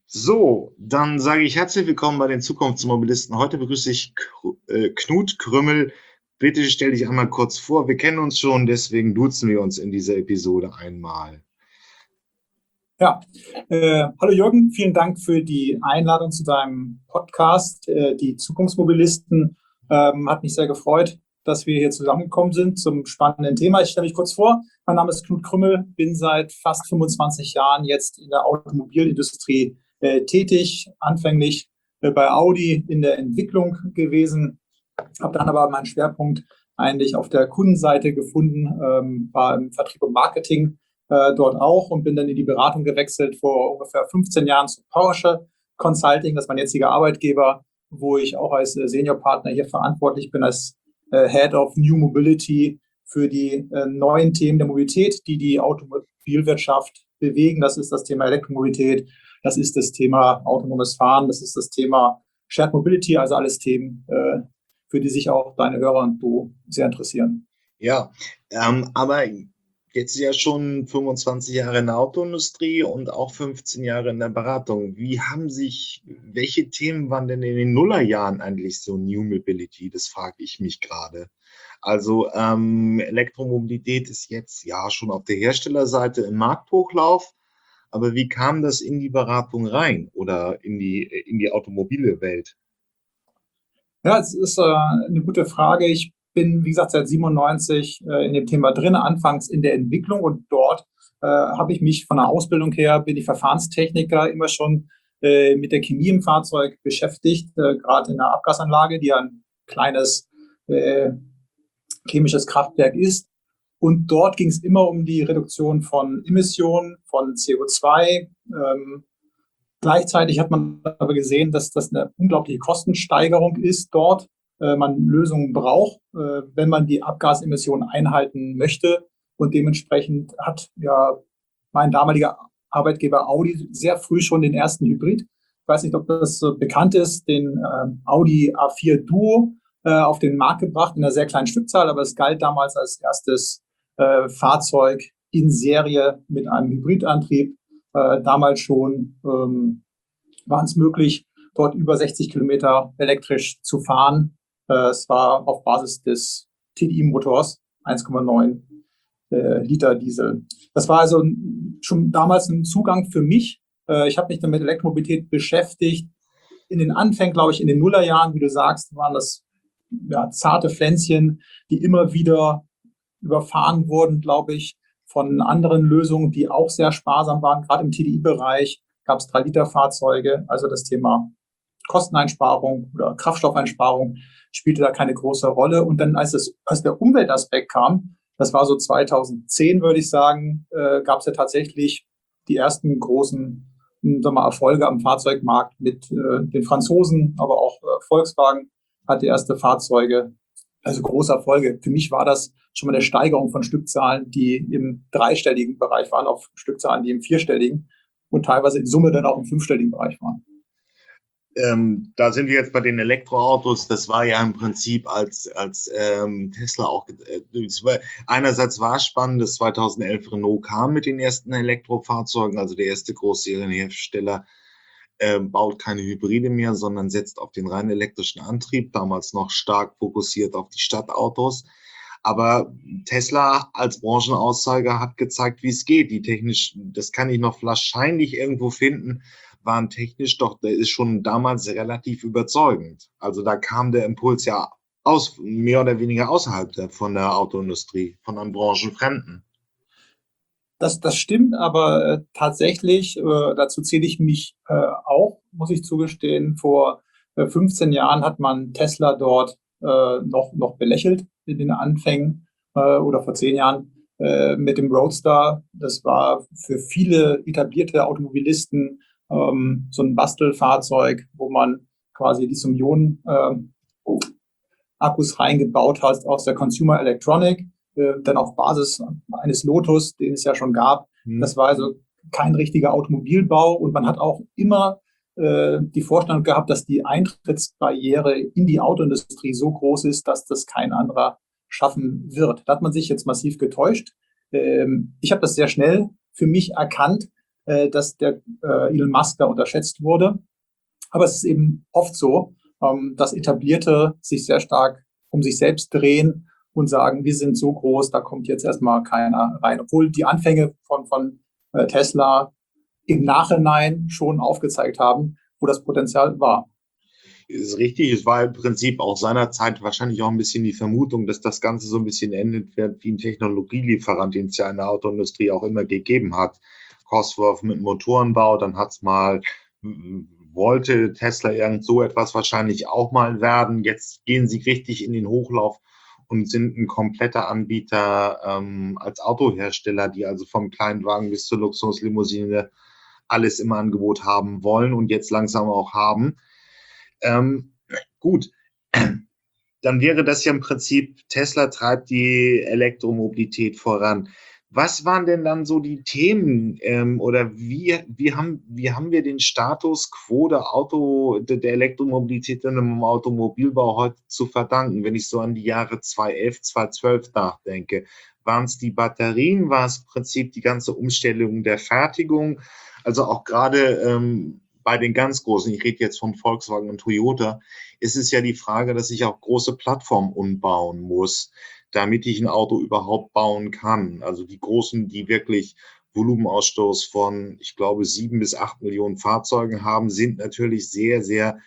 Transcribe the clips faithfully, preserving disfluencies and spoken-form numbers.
So, dann sage ich herzlich willkommen bei den Zukunftsmobilisten. Heute begrüße ich Knut Krümmel. Bitte stell dich einmal kurz vor. Wir kennen uns schon, deswegen duzen wir uns in dieser Episode einmal. Ja, äh, hallo Jürgen, vielen Dank für die Einladung zu deinem Podcast. Äh, die Zukunftsmobilisten ähm, hat mich sehr gefreut, dass wir hier zusammengekommen sind zum spannenden Thema. Ich stelle mich kurz vor. Mein Name ist Knut Krümmel, bin seit fast fünfundzwanzig Jahren jetzt in der Automobilindustrie äh, tätig, anfänglich äh, bei Audi in der Entwicklung gewesen, habe dann aber meinen Schwerpunkt eigentlich auf der Kundenseite gefunden, ähm, war im Vertrieb und Marketing äh, dort auch und bin dann in die Beratung gewechselt vor ungefähr fünfzehn Jahren zu Porsche Consulting, das ist mein jetziger Arbeitgeber, wo ich auch als äh, Seniorpartner hier verantwortlich bin, als äh, Head of New Mobility für die äh, neuen Themen der Mobilität, die die Automobilwirtschaft bewegen. Das ist das Thema Elektromobilität, das ist das Thema autonomes Fahren, das ist das Thema Shared Mobility, also alles Themen, äh, für die sich auch deine Hörer und du sehr interessieren. Ja, ähm, aber jetzt ja schon fünfundzwanzig Jahre in der Autoindustrie und auch fünfzehn Jahre in der Beratung. Wie haben sich, welche Themen waren denn in den Nullerjahren eigentlich so New Mobility? Das frage ich mich gerade. Also ähm, Elektromobilität ist jetzt ja schon auf der Herstellerseite im Markthochlauf, aber wie kam das in die Beratung rein oder in die, in die automobile Welt? Ja, es ist äh, eine gute Frage. Ich bin, wie gesagt, seit siebenundneunzig äh, in dem Thema drin, anfangs in der Entwicklung und dort äh, habe ich mich von der Ausbildung her, bin ich Verfahrenstechniker, immer schon äh, mit der Chemie im Fahrzeug beschäftigt, äh, gerade in der Abgasanlage, die ja ein kleines äh, chemisches Kraftwerk ist. Und dort ging es immer um die Reduktion von Emissionen, von C O zwei. Ähm, Gleichzeitig hat man aber gesehen, dass das eine unglaubliche Kostensteigerung ist dort. Äh, man Lösungen braucht, äh, wenn man die Abgasemissionen einhalten möchte. Und dementsprechend hat ja mein damaliger Arbeitgeber Audi sehr früh schon den ersten Hybrid, ich weiß nicht, ob das äh, bekannt ist, den äh, Audi A vier Duo äh, auf den Markt gebracht in einer sehr kleinen Stückzahl, aber es galt damals als erstes äh, Fahrzeug in Serie mit einem Hybridantrieb. Äh, damals schon ähm, war es möglich, dort über sechzig Kilometer elektrisch zu fahren. Äh, es war auf Basis des T D I-Motors eins Komma neun äh, Liter Diesel. Das war also schon damals ein Zugang für mich. Äh, ich habe mich dann mit Elektromobilität beschäftigt. In den Anfängen, glaube ich, in den Nullerjahren, wie du sagst, waren das ja, zarte Pflänzchen, die immer wieder überfahren wurden, glaube ich, von anderen Lösungen, die auch sehr sparsam waren. Gerade im T D I-Bereich gab es drei Liter Fahrzeuge. Also das Thema Kosteneinsparung oder Kraftstoffeinsparung spielte da keine große Rolle. Und dann, als, es, als der Umweltaspekt kam, das war so zweitausendzehn, würde ich sagen, äh, gab es ja tatsächlich die ersten großen sagen wir mal, Erfolge am Fahrzeugmarkt mit äh, den Franzosen, aber auch äh, Volkswagen hatte erste Fahrzeuge. Also große Erfolge. Für mich war das schon mal eine Steigerung von Stückzahlen, die im dreistelligen Bereich waren, auf Stückzahlen, die im vierstelligen und teilweise in Summe dann auch im fünfstelligen Bereich waren. Ähm, da sind wir jetzt bei den Elektroautos. Das war ja im Prinzip als, als ähm, Tesla auch. Äh, war, einerseits war es spannend, dass zweitausendelf Renault kam mit den ersten Elektrofahrzeugen, also der erste Großserienhersteller äh, baut keine Hybride mehr, sondern setzt auf den rein elektrischen Antrieb, damals noch stark fokussiert auf die Stadtautos. Aber Tesla als Branchenaussager hat gezeigt, wie es geht. Die technisch, das kann ich noch wahrscheinlich irgendwo finden, waren technisch doch, der ist schon damals relativ überzeugend. Also da kam der Impuls ja aus, mehr oder weniger außerhalb der, von der Autoindustrie, von einem Branchenfremden. Das, das stimmt, aber äh, tatsächlich, äh, dazu zähle ich mich äh, auch, muss ich zugestehen, vor äh, fünfzehn Jahren hat man Tesla dort äh, noch, noch belächelt in den Anfängen äh, oder vor zehn Jahren äh, mit dem Roadster. Das war für viele etablierte Automobilisten ähm, so ein Bastelfahrzeug, wo man quasi Lithium-Ionen-Akkus reingebaut hat aus der Consumer Electronic, äh, dann auf Basis eines Lotus, den es ja schon gab. Hm. Das war also kein richtiger Automobilbau und man hat auch immer äh, die Vorstellung gehabt, dass die Eintrittsbarriere in die Autoindustrie so groß ist, dass das kein anderer schaffen wird. Da hat man sich jetzt massiv getäuscht. Ähm, ich habe das sehr schnell für mich erkannt, äh, dass der äh, Elon Musk da unterschätzt wurde. Aber es ist eben oft so, ähm, dass Etablierte sich sehr stark um sich selbst drehen und sagen, wir sind so groß, da kommt jetzt erstmal keiner rein. Obwohl die Anfänge von, von äh, Tesla im Nachhinein schon aufgezeigt haben, wo das Potenzial war. Ist richtig. Es war im Prinzip auch seinerzeit wahrscheinlich auch ein bisschen die Vermutung, dass das Ganze so ein bisschen endet wird wie ein Technologielieferant, den es ja in der Autoindustrie auch immer gegeben hat. Cosworth mit Motorenbau, dann hat's mal, wollte Tesla irgend so etwas wahrscheinlich auch mal werden. Jetzt gehen sie richtig in den Hochlauf und sind ein kompletter Anbieter ähm, als Autohersteller, die also vom Kleinwagen bis zur Luxuslimousine alles im Angebot haben wollen und jetzt langsam auch haben. Ähm, gut, dann wäre das ja im Prinzip, Tesla treibt die Elektromobilität voran. Was waren denn dann so die Themen ähm, oder wie, wie, haben, wie haben wir den Status quo der, Auto, der, der Elektromobilität im Automobilbau heute zu verdanken, wenn ich so an die Jahre zweitausendelf, zweitausendzwölf nachdenke? Waren es die Batterien, war es im Prinzip die ganze Umstellung der Fertigung? Also auch gerade ähm, bei den ganz Großen, ich rede jetzt von Volkswagen und Toyota, ist es ja die Frage, dass ich auch große Plattformen umbauen muss, damit ich ein Auto überhaupt bauen kann. Also die Großen, die wirklich Volumenausstoß von, ich glaube, sieben bis acht Millionen Fahrzeugen haben, sind natürlich sehr, sehr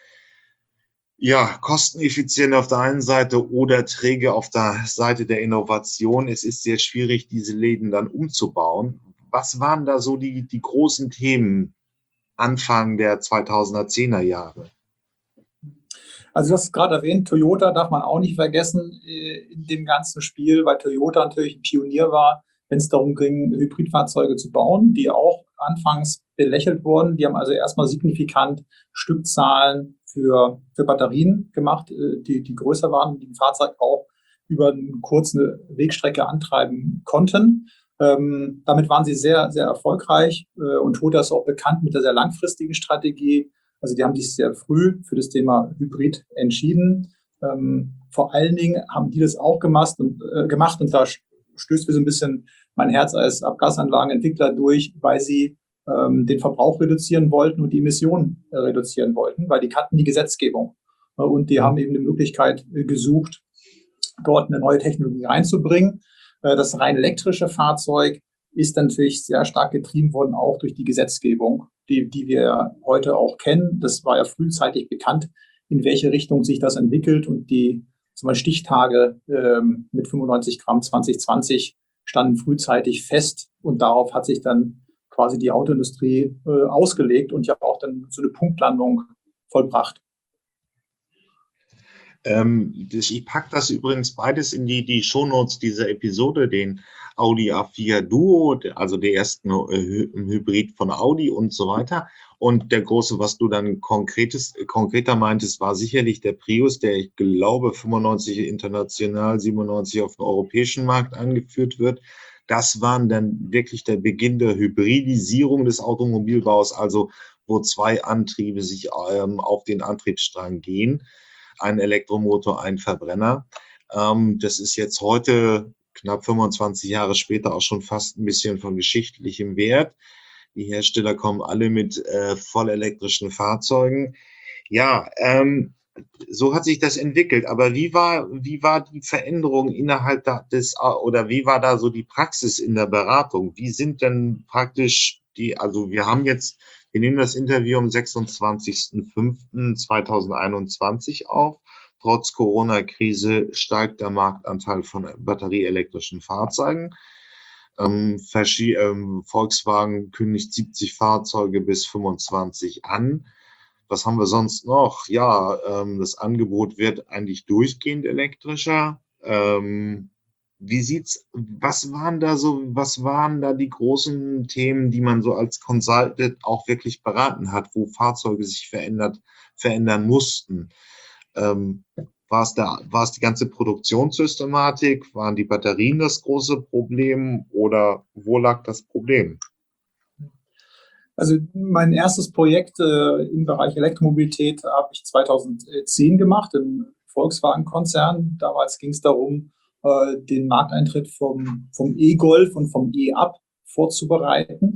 ja, kosteneffizient auf der einen Seite oder träge auf der Seite der Innovation. Es ist sehr schwierig, diese Läden dann umzubauen. Was waren da so die, die großen Themen Anfang der zweitausendzehner Jahre? Also du hast gerade erwähnt, Toyota darf man auch nicht vergessen äh, in dem ganzen Spiel, weil Toyota natürlich ein Pionier war, wenn es darum ging, Hybridfahrzeuge zu bauen, die auch anfangs belächelt wurden. Die haben also erstmal signifikant Stückzahlen für, für Batterien gemacht, äh, die, die größer waren, die ein Fahrzeug auch über eine kurze Wegstrecke antreiben konnten. Ähm, damit waren sie sehr, sehr erfolgreich äh, und Toyota ist auch bekannt mit der sehr langfristigen Strategie. Also die haben sich sehr früh für das Thema Hybrid entschieden. Ähm, vor allen Dingen haben die das auch gemacht und, äh, gemacht und da stößt mir so ein bisschen mein Herz als Abgasanlagenentwickler durch, weil sie ähm, den Verbrauch reduzieren wollten und die Emissionen äh, reduzieren wollten, weil die kannten die Gesetzgebung. Äh, und die haben eben eine Möglichkeit äh, gesucht, dort eine neue Technologie reinzubringen. Äh, das rein elektrische Fahrzeug ist natürlich sehr stark getrieben worden, auch durch die Gesetzgebung, die, die wir heute auch kennen. Das war ja frühzeitig bekannt, in welche Richtung sich das entwickelt. Und die zum Beispiel Stichtage ähm, mit fünfundneunzig Gramm zwanzig zwanzig standen frühzeitig fest. Und darauf hat sich dann quasi die Autoindustrie äh, ausgelegt und ja auch dann so eine Punktlandung vollbracht. Ähm, ich packe das übrigens beides in die, die Shownotes dieser Episode, den Audi A vier Duo, also der ersten äh, Hybrid von Audi und so weiter. Und der große, was du dann konkretes, konkreter meintest, war sicherlich der Prius, der, ich glaube, fünfundneunzig international, siebenundneunzig auf dem europäischen Markt eingeführt wird. Das waren dann wirklich der Beginn der Hybridisierung des Automobilbaus, also wo zwei Antriebe sich ähm, auf den Antriebsstrang gehen. Ein Elektromotor, ein Verbrenner. Ähm, das ist jetzt heute, knapp fünfundzwanzig Jahre später, auch schon fast ein bisschen von geschichtlichem Wert. Die Hersteller kommen alle mit äh, vollelektrischen Fahrzeugen. Ja, ähm, so hat sich das entwickelt. Aber wie war, wie war die Veränderung innerhalb des, oder wie war da so die Praxis in der Beratung? Wie sind denn praktisch die, also wir haben jetzt, wir nehmen das Interview am sechsundzwanzigsten fünften zweitausendeinundzwanzig auf. Trotz Corona-Krise steigt der Marktanteil von batterieelektrischen Fahrzeugen. Ähm, ähm, Volkswagen kündigt siebzig Fahrzeuge bis fünfundzwanzig an. Was haben wir sonst noch? Ja, ähm, das Angebot wird eigentlich durchgehend elektrischer. Ähm, wie sieht's, was waren da so, was waren da die großen Themen, die man so als Consultant auch wirklich beraten hat, wo Fahrzeuge sich verändert, verändern mussten? Ähm, war es da, war es die ganze Produktionssystematik? Waren die Batterien das große Problem oder wo lag das Problem? Also mein erstes Projekt äh, im Bereich Elektromobilität habe ich zweitausendzehn gemacht im Volkswagen-Konzern. Damals ging es darum, äh, den Markteintritt vom, vom E-Golf und vom E-Up vorzubereiten.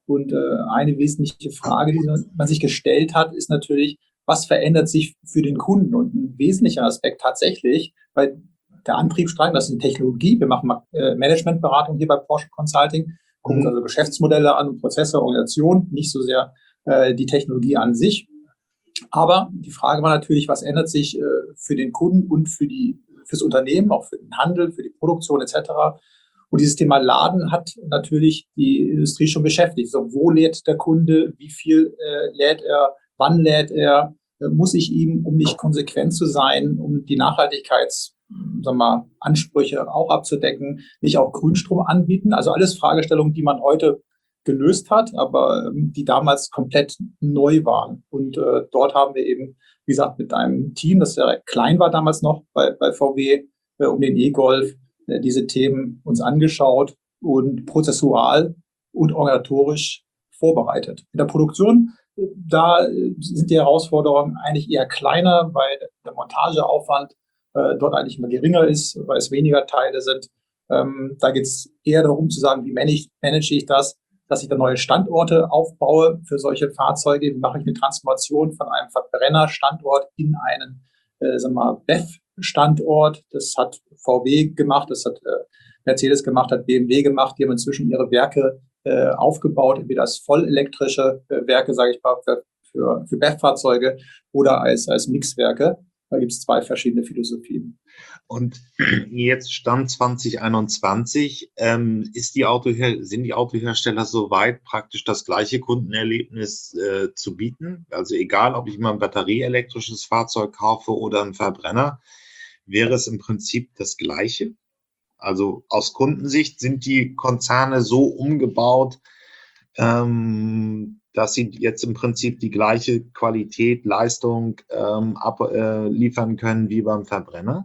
Und äh, eine wesentliche Frage, die man sich gestellt hat, ist natürlich, was verändert sich für den Kunden? Und ein wesentlicher Aspekt tatsächlich, weil der Antriebsstrang, das ist eine Technologie. Wir machen äh, Managementberatung hier bei Porsche Consulting, gucken uns also Geschäftsmodelle an, Prozesse, Organisation, nicht so sehr äh, die Technologie an sich. Aber die Frage war natürlich, was ändert sich äh, für den Kunden und für die, fürs Unternehmen, auch für den Handel, für die Produktion et cetera. Und dieses Thema Laden hat natürlich die Industrie schon beschäftigt. So, wo lädt der Kunde? Wie viel äh, lädt er? Wann lädt er? Äh, muss ich ihm, um nicht konsequent zu sein, um die Nachhaltigkeits, sagen wir mal, Ansprüche auch abzudecken, nicht auch Grünstrom anbieten? Also alles Fragestellungen, die man heute gelöst hat, aber ähm, die damals komplett neu waren. Und äh, dort haben wir eben, wie gesagt, mit einem Team, das sehr klein war damals noch bei, bei V W, äh, um den E-Golf, äh, diese Themen uns angeschaut und prozessual und organisatorisch vorbereitet. In der Produktion, äh, da äh, sind die Herausforderungen eigentlich eher kleiner, weil der Montageaufwand äh, dort eigentlich immer geringer ist, weil es weniger Teile sind. Ähm, da geht es eher darum zu sagen, wie manage, manage ich das, dass ich da neue Standorte aufbaue für solche Fahrzeuge. Wie mache ich eine Transformation von einem Verbrennerstandort in einen, äh, sagen wir mal, B E F-Standort? Das hat V W gemacht, das hat äh, Mercedes gemacht, hat B M W gemacht. Die haben inzwischen ihre Werke äh, aufgebaut, entweder als vollelektrische äh, Werke, sage ich mal, für, für, für B E F-Fahrzeuge oder als, als Mixwerke. Da gibt es zwei verschiedene Philosophien. Und jetzt Stand zwanzig einundzwanzig, ähm, ist die Autoher- sind die Autohersteller so weit, praktisch das gleiche Kundenerlebnis äh, zu bieten? Also egal, ob ich mal ein batterieelektrisches Fahrzeug kaufe oder einen Verbrenner, wäre es im Prinzip das Gleiche? Also aus Kundensicht sind die Konzerne so umgebaut, ähm, dass sie jetzt im Prinzip die gleiche Qualität, Leistung ähm, abliefern äh, können wie beim Verbrenner?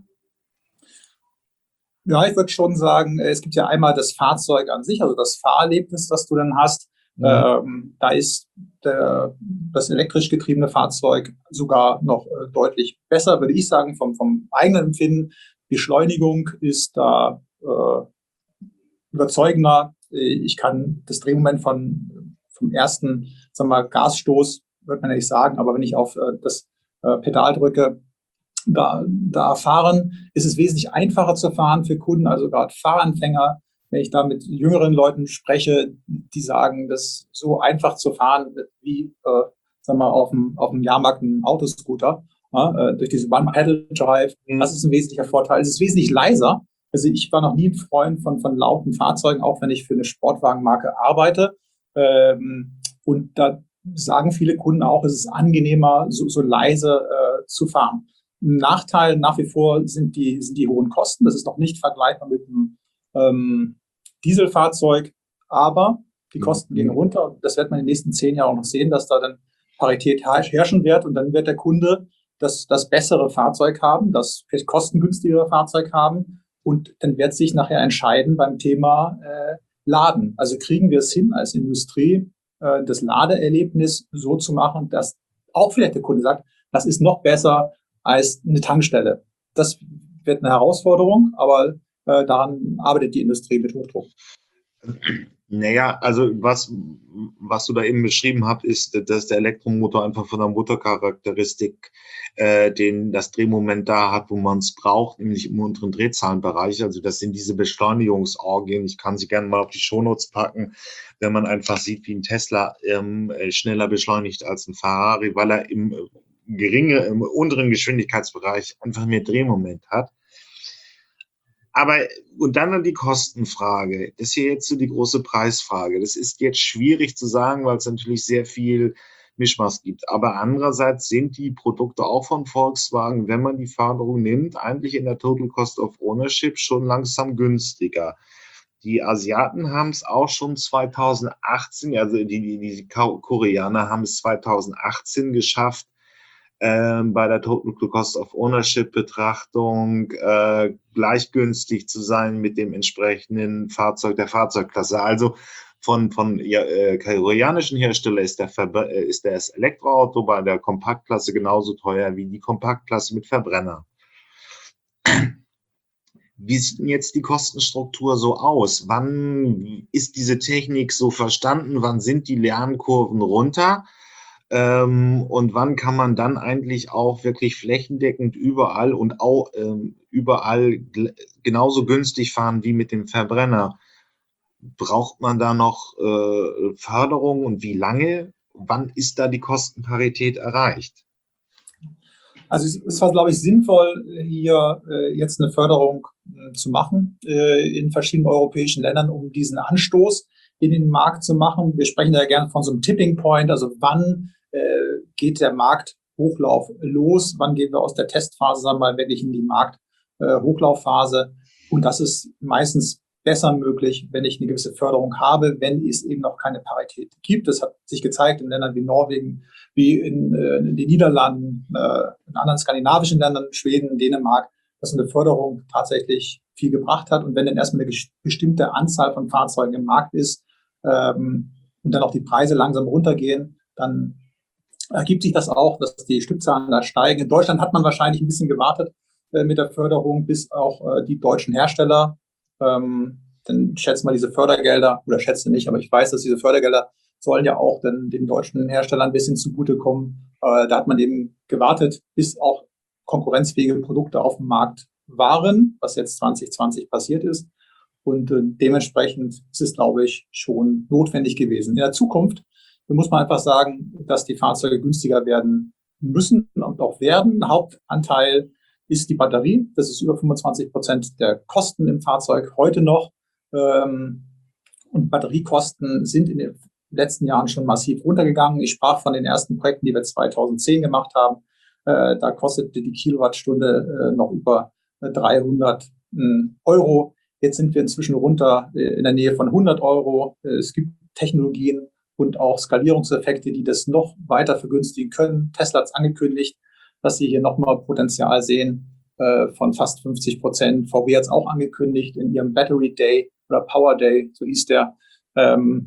Ja, ich würde schon sagen, es gibt ja einmal das Fahrzeug an sich, also das Fahrerlebnis, das du dann hast. Mhm. Ähm, da ist der, das elektrisch getriebene Fahrzeug sogar noch äh, deutlich besser, würde ich sagen, vom, vom eigenen Empfinden. Beschleunigung ist da äh, überzeugender. Ich kann das Drehmoment von, vom ersten, sagen wir mal, Gasstoß, würde man ja nicht sagen, aber wenn ich auf äh, das äh, Pedal drücke, Da, da erfahren, ist es wesentlich einfacher zu fahren für Kunden, also gerade Fahranfänger. Wenn ich da mit jüngeren Leuten spreche, die sagen, das ist so einfach zu fahren wie, äh, sagen wir mal, auf dem, auf dem Jahrmarkt ein Autoscooter, ja, äh, durch diese One-Pedal-Drive. Das ist ein wesentlicher Vorteil. Es ist wesentlich leiser. Also ich war noch nie ein Freund von, von lauten Fahrzeugen, auch wenn ich für eine Sportwagenmarke arbeite. Ähm, und da sagen viele Kunden auch, es ist angenehmer, so, so leise äh, zu fahren. Ein Nachteil nach wie vor sind die, sind die hohen Kosten. Das ist noch nicht vergleichbar mit einem ähm, Dieselfahrzeug, aber die Kosten gehen runter. Das wird man in den nächsten zehn Jahren auch noch sehen, dass da dann Parität herrschen wird und dann wird der Kunde das, das bessere Fahrzeug haben, das vielleicht kostengünstigere Fahrzeug haben und dann wird sich nachher entscheiden beim Thema äh, Laden. Also kriegen wir es hin als Industrie, äh, das Ladeerlebnis so zu machen, dass auch vielleicht der Kunde sagt, das ist noch besser als eine Tankstelle. Das wird eine Herausforderung, aber äh, daran arbeitet die Industrie mit Hochdruck. Naja, also was, was du da eben beschrieben hast, ist, dass der Elektromotor einfach von der Motorcharakteristik äh, den, das Drehmoment da hat, wo man es braucht, nämlich im unteren Drehzahlenbereich. Also das sind diese Beschleunigungsorgien. Ich kann sie gerne mal auf die Shownotes packen, wenn man einfach sieht, wie ein Tesla ähm, schneller beschleunigt als ein Ferrari, weil er im geringe, im unteren Geschwindigkeitsbereich einfach mehr Drehmoment hat. Aber, und dann die Kostenfrage. Das ist hier jetzt so die große Preisfrage. Das ist jetzt schwierig zu sagen, weil es natürlich sehr viel Mischmasch gibt. Aber andererseits sind die Produkte auch von Volkswagen, wenn man die Förderung nimmt, eigentlich in der Total Cost of Ownership schon langsam günstiger. Die Asiaten haben es auch schon zweitausendachtzehn, also die, die, die Koreaner haben es zweitausendachtzehn geschafft, Ähm, bei der Total Cost of Ownership Betrachtung äh, gleichgünstig zu sein mit dem entsprechenden Fahrzeug der Fahrzeugklasse. Also von, von ja, äh, koreanischen Hersteller ist, der Verbe- äh, ist das Elektroauto bei der Kompaktklasse genauso teuer wie die Kompaktklasse mit Verbrenner. Wie sieht denn jetzt die Kostenstruktur so aus? Wann ist diese Technik so verstanden? Wann sind die Lernkurven runter? Ähm, und wann kann man dann eigentlich auch wirklich flächendeckend überall und auch ähm, überall genauso günstig fahren wie mit dem Verbrenner? Braucht man da noch äh, Förderung und wie lange? Wann ist da die Kostenparität erreicht? Also es ist, glaube ich, sinnvoll, hier äh, jetzt eine Förderung äh, zu machen äh, in verschiedenen europäischen Ländern, um diesen Anstoß in den Markt zu machen. Wir sprechen da gerne von so einem Tipping Point, also wann äh, geht der Markthochlauf los, wann gehen wir aus der Testphase, sagen wir mal, wirklich in die Markthochlaufphase. Äh, Und das ist meistens besser möglich, wenn ich eine gewisse Förderung habe, wenn es eben noch keine Parität gibt. Das hat sich gezeigt in Ländern wie Norwegen, wie in, äh, in den Niederlanden, äh, in anderen skandinavischen Ländern, Schweden, Dänemark, dass eine Förderung tatsächlich viel gebracht hat. Und wenn dann erstmal eine bestimmte Anzahl von Fahrzeugen im Markt ist ähm, und dann auch die Preise langsam runtergehen, dann ergibt sich das auch, dass die Stückzahlen da steigen. In Deutschland hat man wahrscheinlich ein bisschen gewartet äh, mit der Förderung, bis auch äh, die deutschen Hersteller Ähm, dann schätzt mal diese Fördergelder, oder schätze nicht, aber ich weiß, dass diese Fördergelder sollen ja auch dann den deutschen Herstellern ein bisschen zugutekommen. Äh, da hat man eben gewartet, bis auch konkurrenzfähige Produkte auf dem Markt waren, was jetzt zwanzig zwanzig passiert ist. Und äh, dementsprechend ist es, glaube ich, schon notwendig gewesen. In der Zukunft muss man einfach sagen, dass die Fahrzeuge günstiger werden müssen und auch werden. Ein Hauptanteil ist die Batterie. Das ist über fünfundzwanzig Prozent der Kosten im Fahrzeug heute noch. Und Batteriekosten sind in den letzten Jahren schon massiv runtergegangen. Ich sprach von den ersten Projekten, die wir zweitausendzehn gemacht haben. Da kostete die Kilowattstunde noch über dreihundert Euro. Jetzt sind wir inzwischen runter in der Nähe von hundert Euro. Es gibt Technologien und auch Skalierungseffekte, die das noch weiter vergünstigen können. Tesla hat es angekündigt, dass sie hier nochmal Potenzial sehen äh, von fast fünfzig Prozent. V W hat es auch angekündigt in ihrem Battery Day oder Power Day, so hieß der, ähm,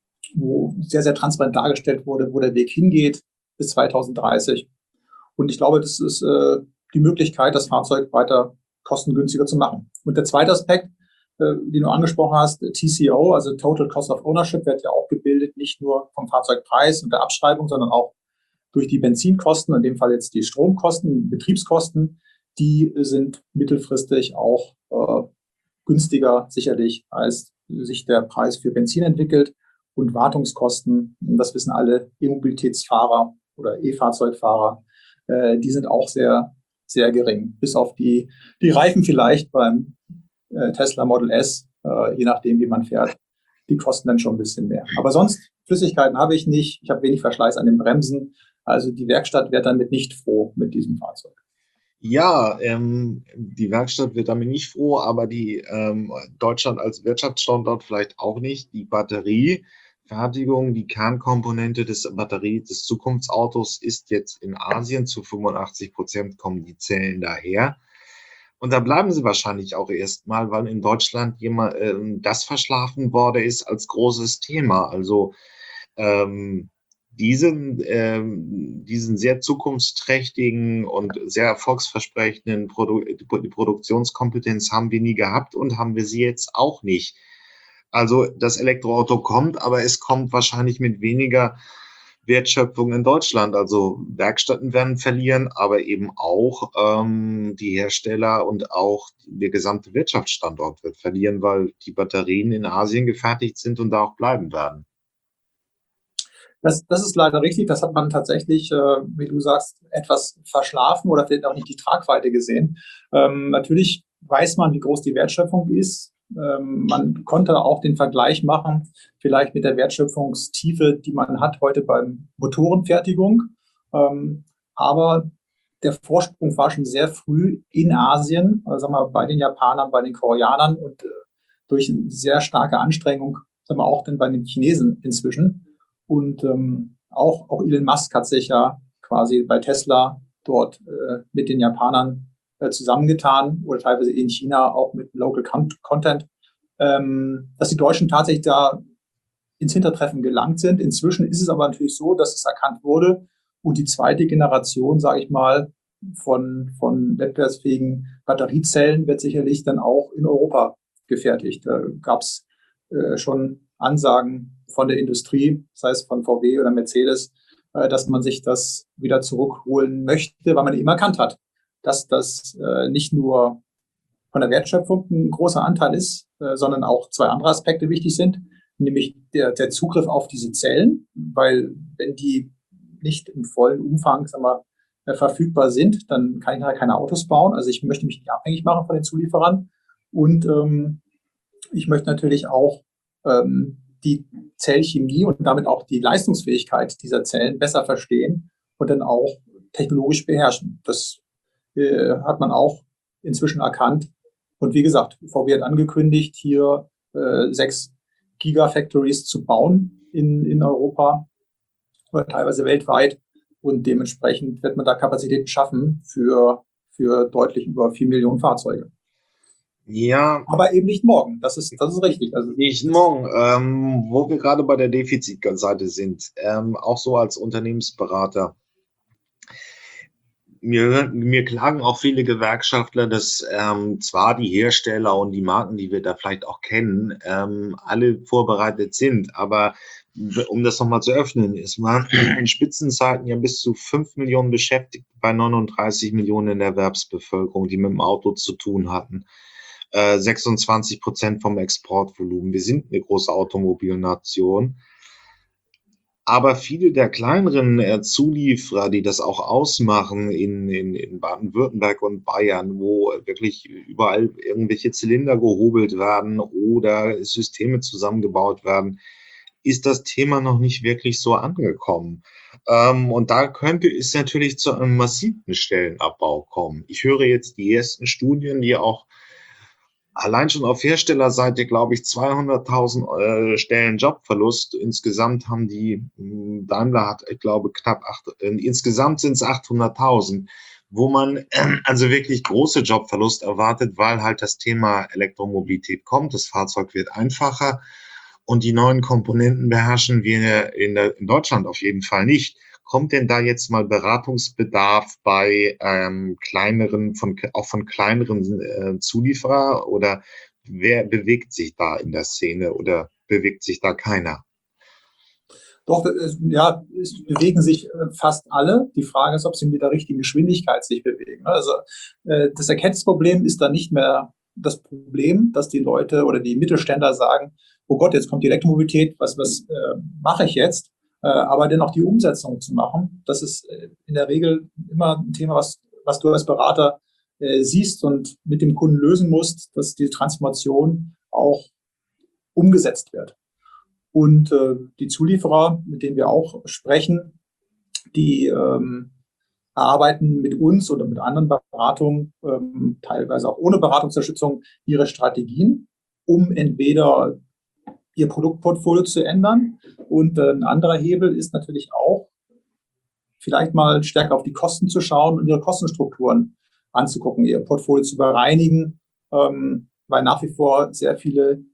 wo sehr, sehr transparent dargestellt wurde, wo der Weg hingeht bis zweitausenddreißig. Und ich glaube, das ist äh, die Möglichkeit, das Fahrzeug weiter kostengünstiger zu machen. Und der zweite Aspekt, äh, den du angesprochen hast, T C O, also Total Cost of Ownership, wird ja auch gebildet, nicht nur vom Fahrzeugpreis und der Abschreibung, sondern auch durch die Benzinkosten, in dem Fall jetzt die Stromkosten, Betriebskosten, die sind mittelfristig auch äh, günstiger sicherlich, als sich der Preis für Benzin entwickelt. Und Wartungskosten, das wissen alle E-Mobilitätsfahrer oder E-Fahrzeugfahrer, äh, die sind auch sehr, sehr gering. Bis auf die, die Reifen vielleicht beim äh, Tesla Model S, äh, je nachdem, wie man fährt, die kosten dann schon ein bisschen mehr. Aber sonst, Flüssigkeiten habe ich nicht. Ich habe wenig Verschleiß an den Bremsen. Also die Werkstatt wird damit nicht froh mit diesem Fahrzeug. Ja, ähm, die Werkstatt wird damit nicht froh, aber die ähm, Deutschland als Wirtschaftsstandort vielleicht auch nicht. Die Batteriefertigung, die Kernkomponente des Batterie des Zukunftsautos ist jetzt in Asien. Zu fünfundachtzig Prozent kommen die Zellen daher. Und da bleiben sie wahrscheinlich auch erstmal, weil in Deutschland jemand äh, das verschlafen worden ist als großes Thema. Also ähm, Diesen, ähm, diesen sehr zukunftsträchtigen und sehr erfolgsversprechenden Produ die Produktionskompetenz haben wir nie gehabt und haben wir sie jetzt auch nicht. Also das Elektroauto kommt, aber es kommt wahrscheinlich mit weniger Wertschöpfung in Deutschland. Also Werkstätten werden verlieren, aber eben auch ähm, die Hersteller und auch der gesamte Wirtschaftsstandort wird verlieren, weil die Batterien in Asien gefertigt sind und da auch bleiben werden. Das, das ist leider richtig. Das hat man tatsächlich, äh, wie du sagst, etwas verschlafen oder vielleicht auch nicht die Tragweite gesehen. Ähm, natürlich weiß man, wie groß die Wertschöpfung ist. Ähm, man konnte auch den Vergleich machen, vielleicht mit der Wertschöpfungstiefe, die man hat heute beim Motorenfertigung. Ähm, aber der Vorsprung war schon sehr früh in Asien, also sagen wir, bei den Japanern, bei den Koreanern und äh, durch sehr starke Anstrengung, sagen wir, auch dann bei den Chinesen inzwischen. Und ähm, auch, auch Elon Musk hat sich ja quasi bei Tesla dort äh, mit den Japanern äh, zusammengetan oder teilweise in China auch mit Local Content, ähm, dass die Deutschen tatsächlich da ins Hintertreffen gelangt sind. Inzwischen ist es aber natürlich so, dass es erkannt wurde und die zweite Generation, sage ich mal, von, von wettbewerbsfähigen Batteriezellen wird sicherlich dann auch in Europa gefertigt. Da gab es äh, schon Ansagen von der Industrie, sei es von V W oder Mercedes, äh, dass man sich das wieder zurückholen möchte, weil man eben erkannt hat, dass das äh, nicht nur von der Wertschöpfung ein großer Anteil ist, äh, sondern auch zwei andere Aspekte wichtig sind, nämlich der, der Zugriff auf diese Zellen, weil wenn die nicht im vollen Umfang, sagen wir, äh, verfügbar sind, dann kann ich halt keine Autos bauen. Also ich möchte mich nicht abhängig machen von den Zulieferern und ähm, ich möchte natürlich auch ähm, die Zellchemie und damit auch die Leistungsfähigkeit dieser Zellen besser verstehen und dann auch technologisch beherrschen. Das äh, hat man auch inzwischen erkannt. Und wie gesagt, V W hat angekündigt, hier äh, sechs Gigafactories zu bauen in, in Europa oder teilweise weltweit. Und dementsprechend wird man da Kapazitäten schaffen für, für deutlich über vier Millionen Fahrzeuge. Ja, Aber eben nicht morgen. Das ist, das ist richtig. Also nicht morgen. Ähm, wo wir gerade bei der Defizitseite sind, ähm, auch so als Unternehmensberater. Mir, mir klagen auch viele Gewerkschaftler, dass ähm, zwar die Hersteller und die Marken, die wir da vielleicht auch kennen, ähm, alle vorbereitet sind, aber um das nochmal zu öffnen, ist man in Spitzenzeiten ja bis zu fünf Millionen beschäftigt bei neununddreißig Millionen in der Erwerbsbevölkerung, die mit dem Auto zu tun hatten. Äh, sechsundzwanzig Prozent vom Exportvolumen. Wir sind eine große Automobilnation. Aber viele der kleineren äh, Zulieferer, die das auch ausmachen in, in, in Baden-Württemberg und Bayern, wo wirklich überall irgendwelche Zylinder gehobelt werden oder Systeme zusammengebaut werden, ist das Thema noch nicht wirklich so angekommen. Ähm, und da könnte es natürlich zu einem massiven Stellenabbau kommen. Ich höre jetzt die ersten Studien, die auch allein schon auf Herstellerseite, glaube ich, zweihunderttausend äh, Stellen Jobverlust. Insgesamt haben die, mh, Daimler hat, ich glaube, knapp acht, äh, insgesamt sind es achthunderttausend, wo man äh, also wirklich große Jobverlust erwartet, weil halt das Thema Elektromobilität kommt. Das Fahrzeug wird einfacher und die neuen Komponenten beherrschen wir in, der, in Deutschland auf jeden Fall nicht. Kommt denn da jetzt mal Beratungsbedarf bei ähm, kleineren, von, auch von kleineren äh, Zulieferer oder wer bewegt sich da in der Szene oder bewegt sich da keiner? Doch, es, ja, es bewegen sich äh, fast alle. Die Frage ist, ob sie mit der richtigen Geschwindigkeit sich bewegen. Also äh, das Erkenntnisproblem ist dann nicht mehr das Problem, dass die Leute oder die Mittelständler sagen, oh Gott, jetzt kommt die Elektromobilität, was, was äh, mache ich jetzt? Äh, aber dennoch die Umsetzung zu machen, das ist äh, in der Regel immer ein Thema, was, was du als Berater äh, siehst und mit dem Kunden lösen musst, dass die Transformation auch umgesetzt wird. Und äh, die Zulieferer, mit denen wir auch sprechen, die ähm, erarbeiten mit uns oder mit anderen Beratungen, ähm, teilweise auch ohne Beratungsunterstützung, ihre Strategien, um entweder ihr Produktportfolio zu ändern. Und äh, ein anderer Hebel ist natürlich auch, vielleicht mal stärker auf die Kosten zu schauen und ihre Kostenstrukturen anzugucken, ihr Portfolio zu bereinigen, ähm, weil nach wie vor sehr viele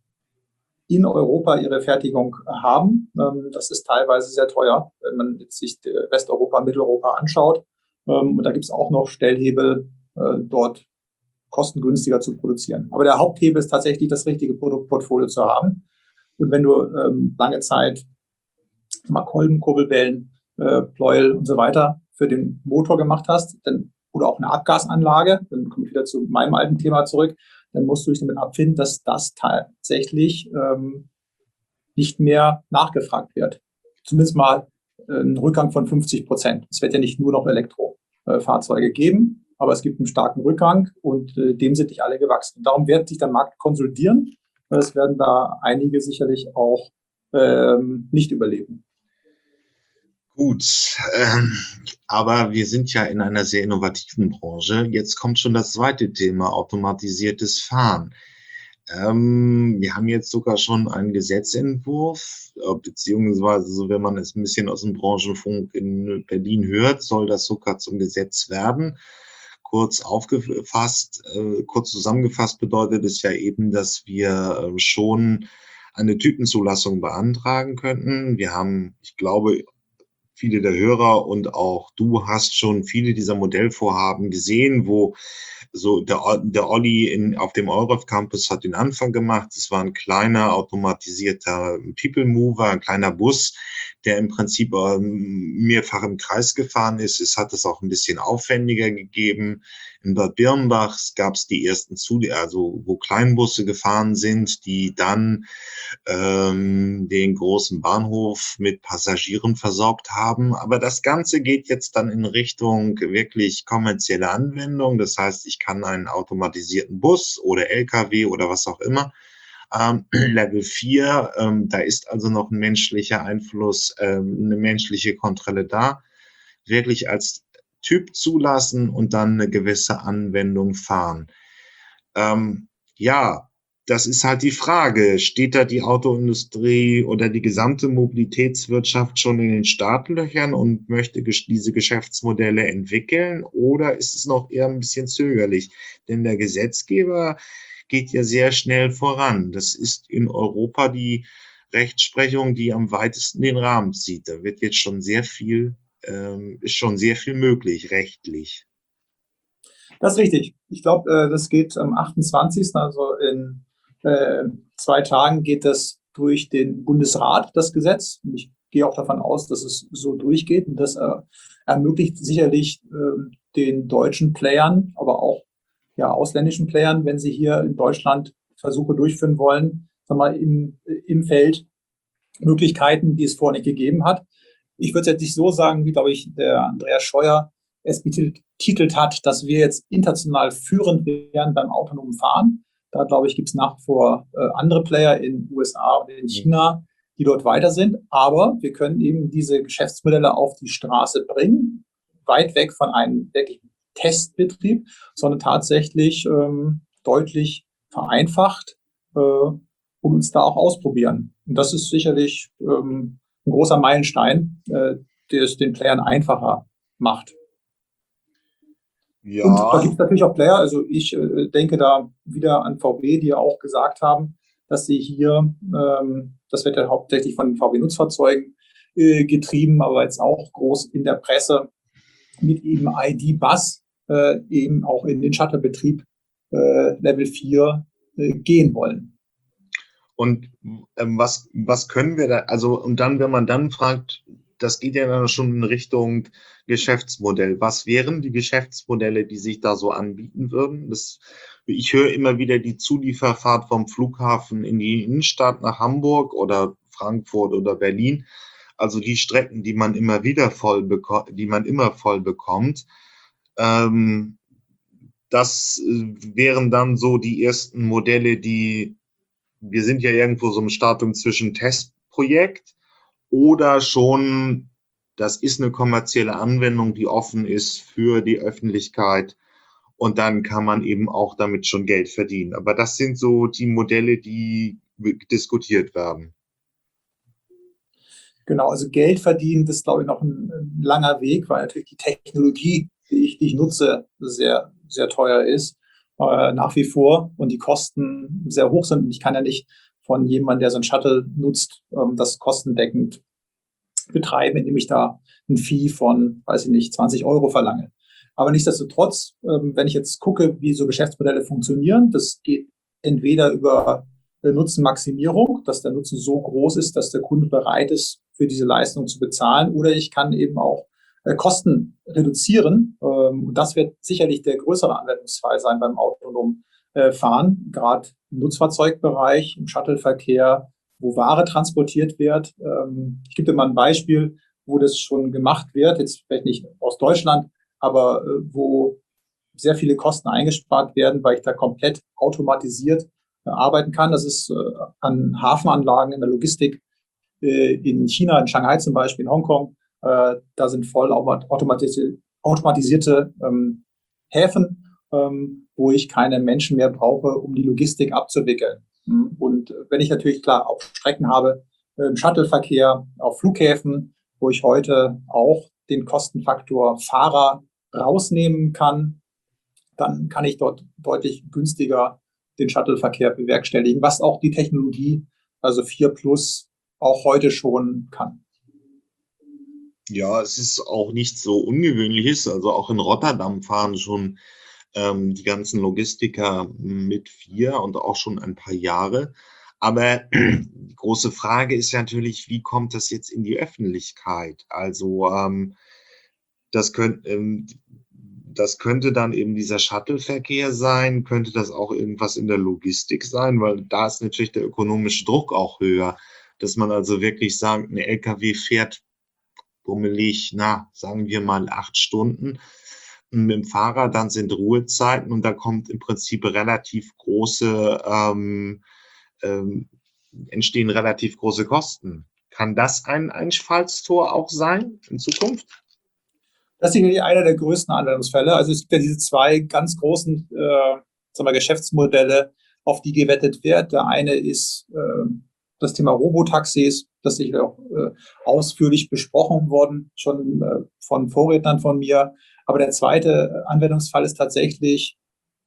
in Europa ihre Fertigung haben. Das ist teilweise sehr teuer, wenn man jetzt sich Westeuropa, Mitteleuropa anschaut. Und da gibt es auch noch Stellhebel, dort kostengünstiger zu produzieren. Aber der Haupthebel ist tatsächlich, das richtige Produktportfolio zu haben. Und wenn du lange Zeit mal Kolben, Kurbelwellen, Pleuel und so weiter für den Motor gemacht hast, dann, oder auch eine Abgasanlage, dann komme ich wieder zu meinem alten Thema zurück, dann musst du dich damit abfinden, dass das tatsächlich ähm, nicht mehr nachgefragt wird. Zumindest mal äh, ein Rückgang von fünfzig Prozent. Es wird ja nicht nur noch Elektrofahrzeuge äh, geben, aber es gibt einen starken Rückgang und äh, dem sind nicht alle gewachsen. Und darum wird sich der Markt konsolidieren. Es werden da einige sicherlich auch ähm, nicht überleben. Gut, ähm, aber wir sind ja in einer sehr innovativen Branche. Jetzt kommt schon das zweite Thema, automatisiertes Fahren. Ähm, wir haben jetzt sogar schon einen Gesetzentwurf, äh, beziehungsweise, so wenn man es ein bisschen aus dem Branchenfunk in Berlin hört, soll das sogar zum Gesetz werden. Kurz aufgefasst, äh, kurz zusammengefasst bedeutet es ja eben, dass wir äh, schon eine Typenzulassung beantragen könnten. Wir haben, ich glaube, viele der Hörer und auch du hast schon viele dieser Modellvorhaben gesehen, wo so der, der Olli in, auf dem EUREF Campus hat den Anfang gemacht. Es war ein kleiner automatisierter People Mover, ein kleiner Bus, der im Prinzip ähm, mehrfach im Kreis gefahren ist. Es hat es auch ein bisschen aufwendiger gegeben. In Bad Birnbach gab es die ersten Zug, also wo Kleinbusse gefahren sind, die dann ähm, den großen Bahnhof mit Passagieren versorgt haben. Aber das Ganze geht jetzt dann in Richtung wirklich kommerzielle Anwendung. Das heißt, ich kann einen automatisierten Bus oder L K W oder was auch immer, ähm, Level vier, ähm, da ist also noch ein menschlicher Einfluss, ähm, eine menschliche Kontrolle da, wirklich als Typ zulassen und dann eine gewisse Anwendung fahren. Ähm, ja, das ist halt die Frage. Steht da die Autoindustrie oder die gesamte Mobilitätswirtschaft schon in den Startlöchern und möchte ges- diese Geschäftsmodelle entwickeln? Oder ist es noch eher ein bisschen zögerlich? Denn der Gesetzgeber geht ja sehr schnell voran. Das ist in Europa die Rechtsprechung, die am weitesten den Rahmen zieht. Da wird jetzt schon sehr viel, ähm, ist schon sehr viel möglich, rechtlich. Das ist richtig. Ich glaube, äh, das geht am achtundzwanzigsten, also in äh, zwei Tagen geht das durch den Bundesrat, das Gesetz. Und ich gehe auch davon aus, dass es so durchgeht. Und das äh, ermöglicht sicherlich äh, den deutschen Playern, aber auch ja, ausländischen Playern, wenn sie hier in Deutschland Versuche durchführen wollen, sag mal, im, im Feld Möglichkeiten, die es vorher nicht gegeben hat. Ich würde es jetzt nicht so sagen, wie, glaube ich, der Andreas Scheuer es betitelt hat, dass wir jetzt international führend wären beim autonomen Fahren. Da, glaube ich, gibt es nach wie vor äh, andere Player in den U S A und in China, die dort weiter sind. Aber wir können eben diese Geschäftsmodelle auf die Straße bringen, weit weg von einem wirklichen Testbetrieb, sondern tatsächlich ähm, deutlich vereinfacht äh, und uns da auch ausprobieren. Und das ist sicherlich ähm, ein großer Meilenstein, äh, der es den Playern einfacher macht. Und da Ja, gibt es natürlich auch Player, also ich äh, denke da wieder an V W, die ja auch gesagt haben, dass sie hier, ähm, das wird ja hauptsächlich von V W-Nutzfahrzeugen äh, getrieben, aber jetzt auch groß in der Presse mit eben I D-Bus äh, eben auch in den Shuttle-Betrieb äh, Level vier äh, gehen wollen. und ähm, was, was können wir da, also, und dann, wenn man dann fragt, das geht ja dann schon in Richtung Geschäftsmodell. Was wären die Geschäftsmodelle, die sich da so anbieten würden? Das, ich höre immer wieder die Zulieferfahrt vom Flughafen in die Innenstadt nach Hamburg oder Frankfurt oder Berlin. Also die Strecken, die man immer wieder voll bekommt, die man immer voll bekommt. Ähm, das äh, wären dann so die ersten Modelle, die wir sind ja irgendwo so im Stadium zwischen Testprojekt oder schon, das ist eine kommerzielle Anwendung, die offen ist für die Öffentlichkeit und dann kann man eben auch damit schon Geld verdienen. Aber das sind so die Modelle, die diskutiert werden. Genau, also Geld verdienen, das ist, glaube ich, noch ein, ein langer Weg, weil natürlich die Technologie, die ich, die ich nutze, sehr, sehr teuer ist, äh, nach wie vor und die Kosten sehr hoch sind. Und ich kann ja nicht von jemandem, der so ein Shuttle nutzt, ähm, das kostendeckend betreiben, indem ich da ein Fee von, weiß ich nicht, zwanzig Euro verlange. Aber nichtsdestotrotz, ähm, wenn ich jetzt gucke, wie so Geschäftsmodelle funktionieren, das geht entweder über Nutzenmaximierung, dass der Nutzen so groß ist, dass der Kunde bereit ist, für diese Leistung zu bezahlen. Oder ich kann eben auch äh, Kosten reduzieren. Ähm, und das wird sicherlich der größere Anwendungsfall sein beim autonomen äh, Fahren, gerade im Nutzfahrzeugbereich, im Shuttleverkehr, wo Ware transportiert wird. Ähm, ich gebe dir mal ein Beispiel, wo das schon gemacht wird, jetzt vielleicht nicht aus Deutschland, aber äh, wo sehr viele Kosten eingespart werden, weil ich da komplett automatisiert äh, arbeiten kann. Das ist äh, an Hafenanlagen in der Logistik äh, in China, in Shanghai zum Beispiel, in Hongkong. Äh, da sind voll automatisierte, automatisierte ähm, Häfen, ähm, wo ich keine Menschen mehr brauche, um die Logistik abzuwickeln. Und wenn ich natürlich klar auch Strecken habe, äh, im Shuttleverkehr, auf Flughäfen, wo ich heute auch den Kostenfaktor Fahrer rausnehmen kann, dann kann ich dort deutlich günstiger den Shuttleverkehr bewerkstelligen, was auch die Technologie, also vier Plus, auch heute schon kann. Ja, es ist auch nichts so Ungewöhnliches. Also auch in Rotterdam fahren schon ähm, die ganzen Logistiker mit vier und auch schon ein paar Jahre. Aber die große Frage ist ja natürlich, wie kommt das jetzt in die Öffentlichkeit? Also ähm, das, könnt, ähm, das könnte dann eben dieser Shuttle-Verkehr sein, könnte das auch irgendwas in der Logistik sein, weil da ist natürlich der ökonomische Druck auch höher, dass man also wirklich sagt, ein L K W fährt bummelig, na, sagen wir mal acht Stunden mit dem Fahrrad, dann sind Ruhezeiten und da kommt im Prinzip relativ große, ähm, ähm, entstehen relativ große Kosten. Kann das ein Einfallstor auch sein in Zukunft? Das ist sicherlich einer der größten Anwendungsfälle. Also es gibt ja diese zwei ganz großen äh, sagen wir, Geschäftsmodelle, auf die gewettet wird. Der eine ist äh, das Thema Robotaxis, das ist auch äh, ausführlich besprochen worden, schon äh, von Vorrednern von mir. Aber der zweite Anwendungsfall ist tatsächlich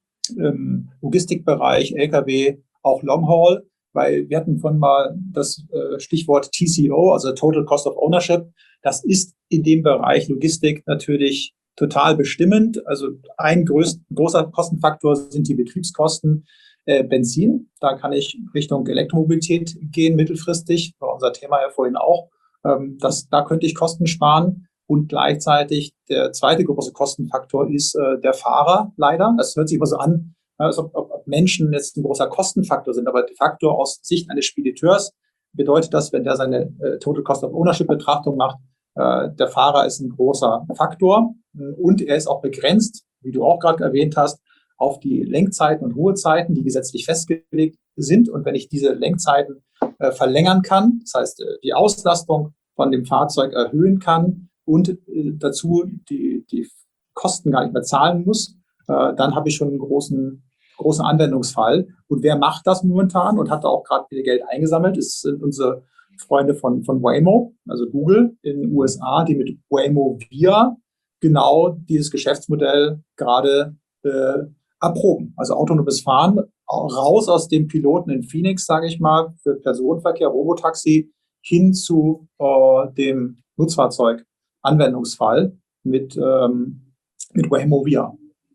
im Logistikbereich, L K W, auch Long Haul, weil wir hatten von mal das äh, Stichwort T C O, also Total Cost of Ownership. Das ist in dem Bereich Logistik natürlich total bestimmend. Also ein größ, großer Kostenfaktor sind die Betriebskosten. Äh, Benzin, da kann ich Richtung Elektromobilität gehen mittelfristig, war unser Thema ja vorhin auch. Ähm, das, da könnte ich Kosten sparen. Und gleichzeitig der zweite große Kostenfaktor ist äh, der Fahrer leider. Das hört sich immer so an, als ob, ob Menschen jetzt ein großer Kostenfaktor sind. Aber de facto aus Sicht eines Spediteurs bedeutet das, wenn der seine äh, Total Cost of Ownership Betrachtung macht, äh, der Fahrer ist ein großer Faktor und er ist auch begrenzt, wie du auch gerade erwähnt hast, auf die Lenkzeiten und Ruhezeiten, die gesetzlich festgelegt sind. Und wenn ich diese Lenkzeiten äh, verlängern kann, das heißt, äh, die Auslastung von dem Fahrzeug erhöhen kann und äh, dazu die, die Kosten gar nicht mehr zahlen muss, äh, dann habe ich schon einen großen, großen Anwendungsfall. Und wer macht das momentan und hat da auch gerade viel Geld eingesammelt? Es sind unsere Freunde von, von Waymo, also Google in den U S A, die mit Waymo Via genau dieses Geschäftsmodell gerade äh, erproben. Also autonomes Fahren, raus aus dem Piloten in Phoenix, sage ich mal, für Personenverkehr, Robotaxi, hin zu äh, dem Nutzfahrzeug-Anwendungsfall mit, ähm, mit Waymo Via.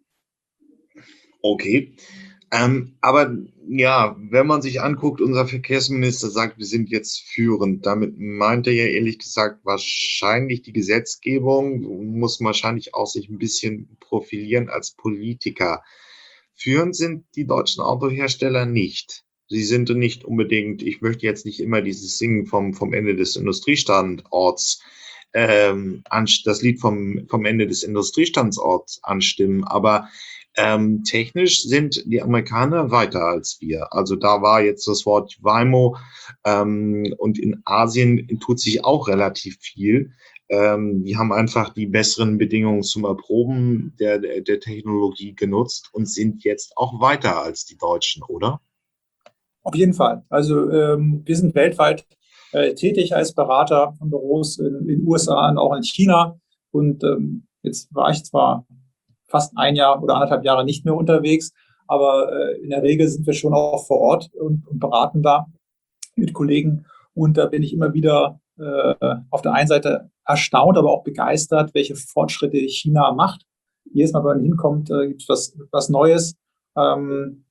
Okay. Ähm, aber ja, wenn man sich anguckt, unser Verkehrsminister sagt, wir sind jetzt führend. Damit meint er ja ehrlich gesagt wahrscheinlich die Gesetzgebung, muss wahrscheinlich auch sich ein bisschen profilieren als Politiker. Führend sind die deutschen Autohersteller nicht. Sie sind nicht unbedingt, ich möchte jetzt nicht immer dieses Singen vom, vom Ende des Industriestandorts, ähm, das Lied vom, vom Ende des Industriestandorts anstimmen, aber ähm, technisch sind die Amerikaner weiter als wir. Also da war jetzt das Wort Waymo ähm, und in Asien tut sich auch relativ viel. Ähm, die haben einfach die besseren Bedingungen zum Erproben der, der, der Technologie genutzt und sind jetzt auch weiter als die Deutschen, oder? Auf jeden Fall. Also ähm, wir sind weltweit äh, tätig als Berater von Büros in den U S A und auch in China. Und ähm, jetzt war ich zwar fast ein Jahr oder anderthalb Jahre nicht mehr unterwegs, aber äh, in der Regel sind wir schon auch vor Ort und, und beraten da mit Kollegen. Und da bin ich immer wieder äh, auf der einen Seite erstaunt, aber auch begeistert, welche Fortschritte China macht. Jedes Mal, wenn man hinkommt, äh, gibt es was, was Neues. Ähm,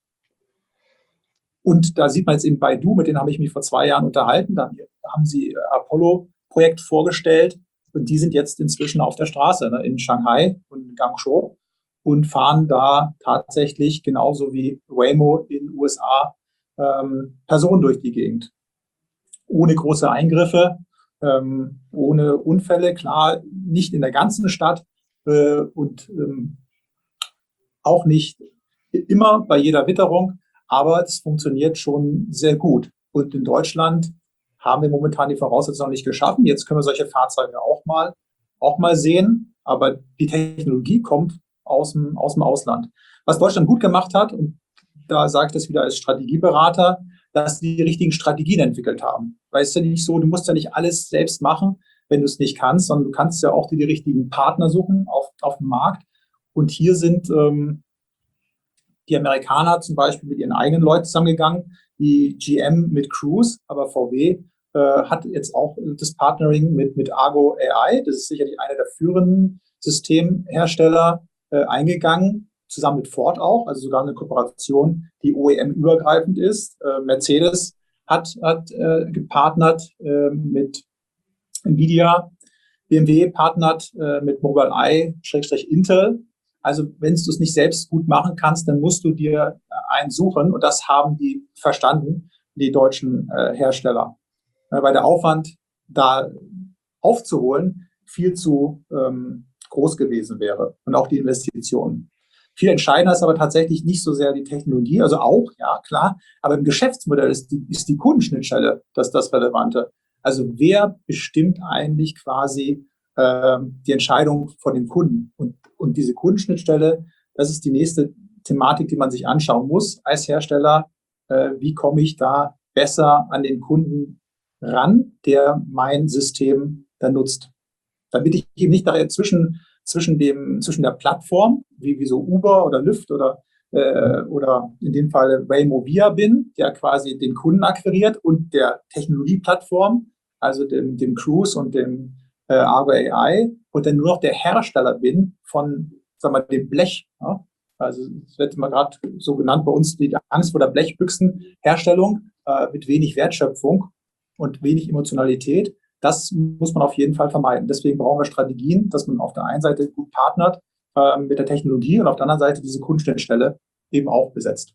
und da sieht man jetzt eben Baidu, mit denen habe ich mich vor zwei Jahren unterhalten. Da haben sie Apollo-Projekt vorgestellt und die sind jetzt inzwischen auf der Straße, ne, in Shanghai und in Guangzhou und fahren da tatsächlich genauso wie Waymo in den U S A ähm, Personen durch die Gegend. Ohne große Eingriffe, ähm, ohne Unfälle, klar, nicht in der ganzen Stadt äh, und ähm, auch nicht immer bei jeder Witterung, aber es funktioniert schon sehr gut. Und in Deutschland haben wir momentan die Voraussetzungen noch nicht geschaffen. Jetzt können wir solche Fahrzeuge auch mal, auch mal sehen, aber die Technologie kommt aus dem, aus dem Ausland. Was Deutschland gut gemacht hat, und da sage ich das wieder als Strategieberater, dass sie die richtigen Strategien entwickelt haben. Weil es ist ja nicht so, du musst ja nicht alles selbst machen, wenn du es nicht kannst, sondern du kannst ja auch die, die richtigen Partner suchen auf, auf dem Markt. Und hier sind ähm, die Amerikaner zum Beispiel mit ihren eigenen Leuten zusammengegangen, wie G M mit Cruise, aber V W äh, hat jetzt auch das Partnering mit, mit Argo A I, das ist sicherlich einer der führenden Systemhersteller, äh, eingegangen, zusammen mit Ford auch, also sogar eine Kooperation, die O E M-übergreifend ist. Äh, Mercedes hat, hat äh, gepartnert äh, mit Nvidia, B M W partnert äh, mit Mobileye, Schrägstrich Intel. Also wenn du es nicht selbst gut machen kannst, dann musst du dir einen suchen und das haben die verstanden, die deutschen äh, Hersteller. Äh, weil der Aufwand, da aufzuholen, viel zu ähm, groß gewesen wäre und auch die Investitionen. Viel entscheidender ist aber tatsächlich nicht so sehr die Technologie, also auch, ja, klar, aber im Geschäftsmodell ist die, ist die Kundenschnittstelle das, das Relevante. Also wer bestimmt eigentlich quasi äh, die Entscheidung von dem Kunden? Und, und diese Kundenschnittstelle, das ist die nächste Thematik, die man sich anschauen muss als Hersteller. Äh, wie komme ich da besser an den Kunden ran, der mein System dann nutzt? Damit ich eben nicht da zwischen, zwischen, dem, zwischen der Plattform, wie, wie so Uber oder Lyft oder, äh, oder in dem Fall Waymo Via bin, der quasi den Kunden akquiriert und der Technologieplattform, also dem, dem Cruise und dem äh, Argo A I und dann nur noch der Hersteller bin von, sagen wir mal, dem Blech. Ja? Also es wird immer gerade so genannt bei uns die Angst vor der Blechbüchsenherstellung äh, mit wenig Wertschöpfung und wenig Emotionalität. Das muss man auf jeden Fall vermeiden. Deswegen brauchen wir Strategien, dass man auf der einen Seite gut partnert äh, mit der Technologie und auf der anderen Seite diese Kundenschnittstelle eben auch besetzt.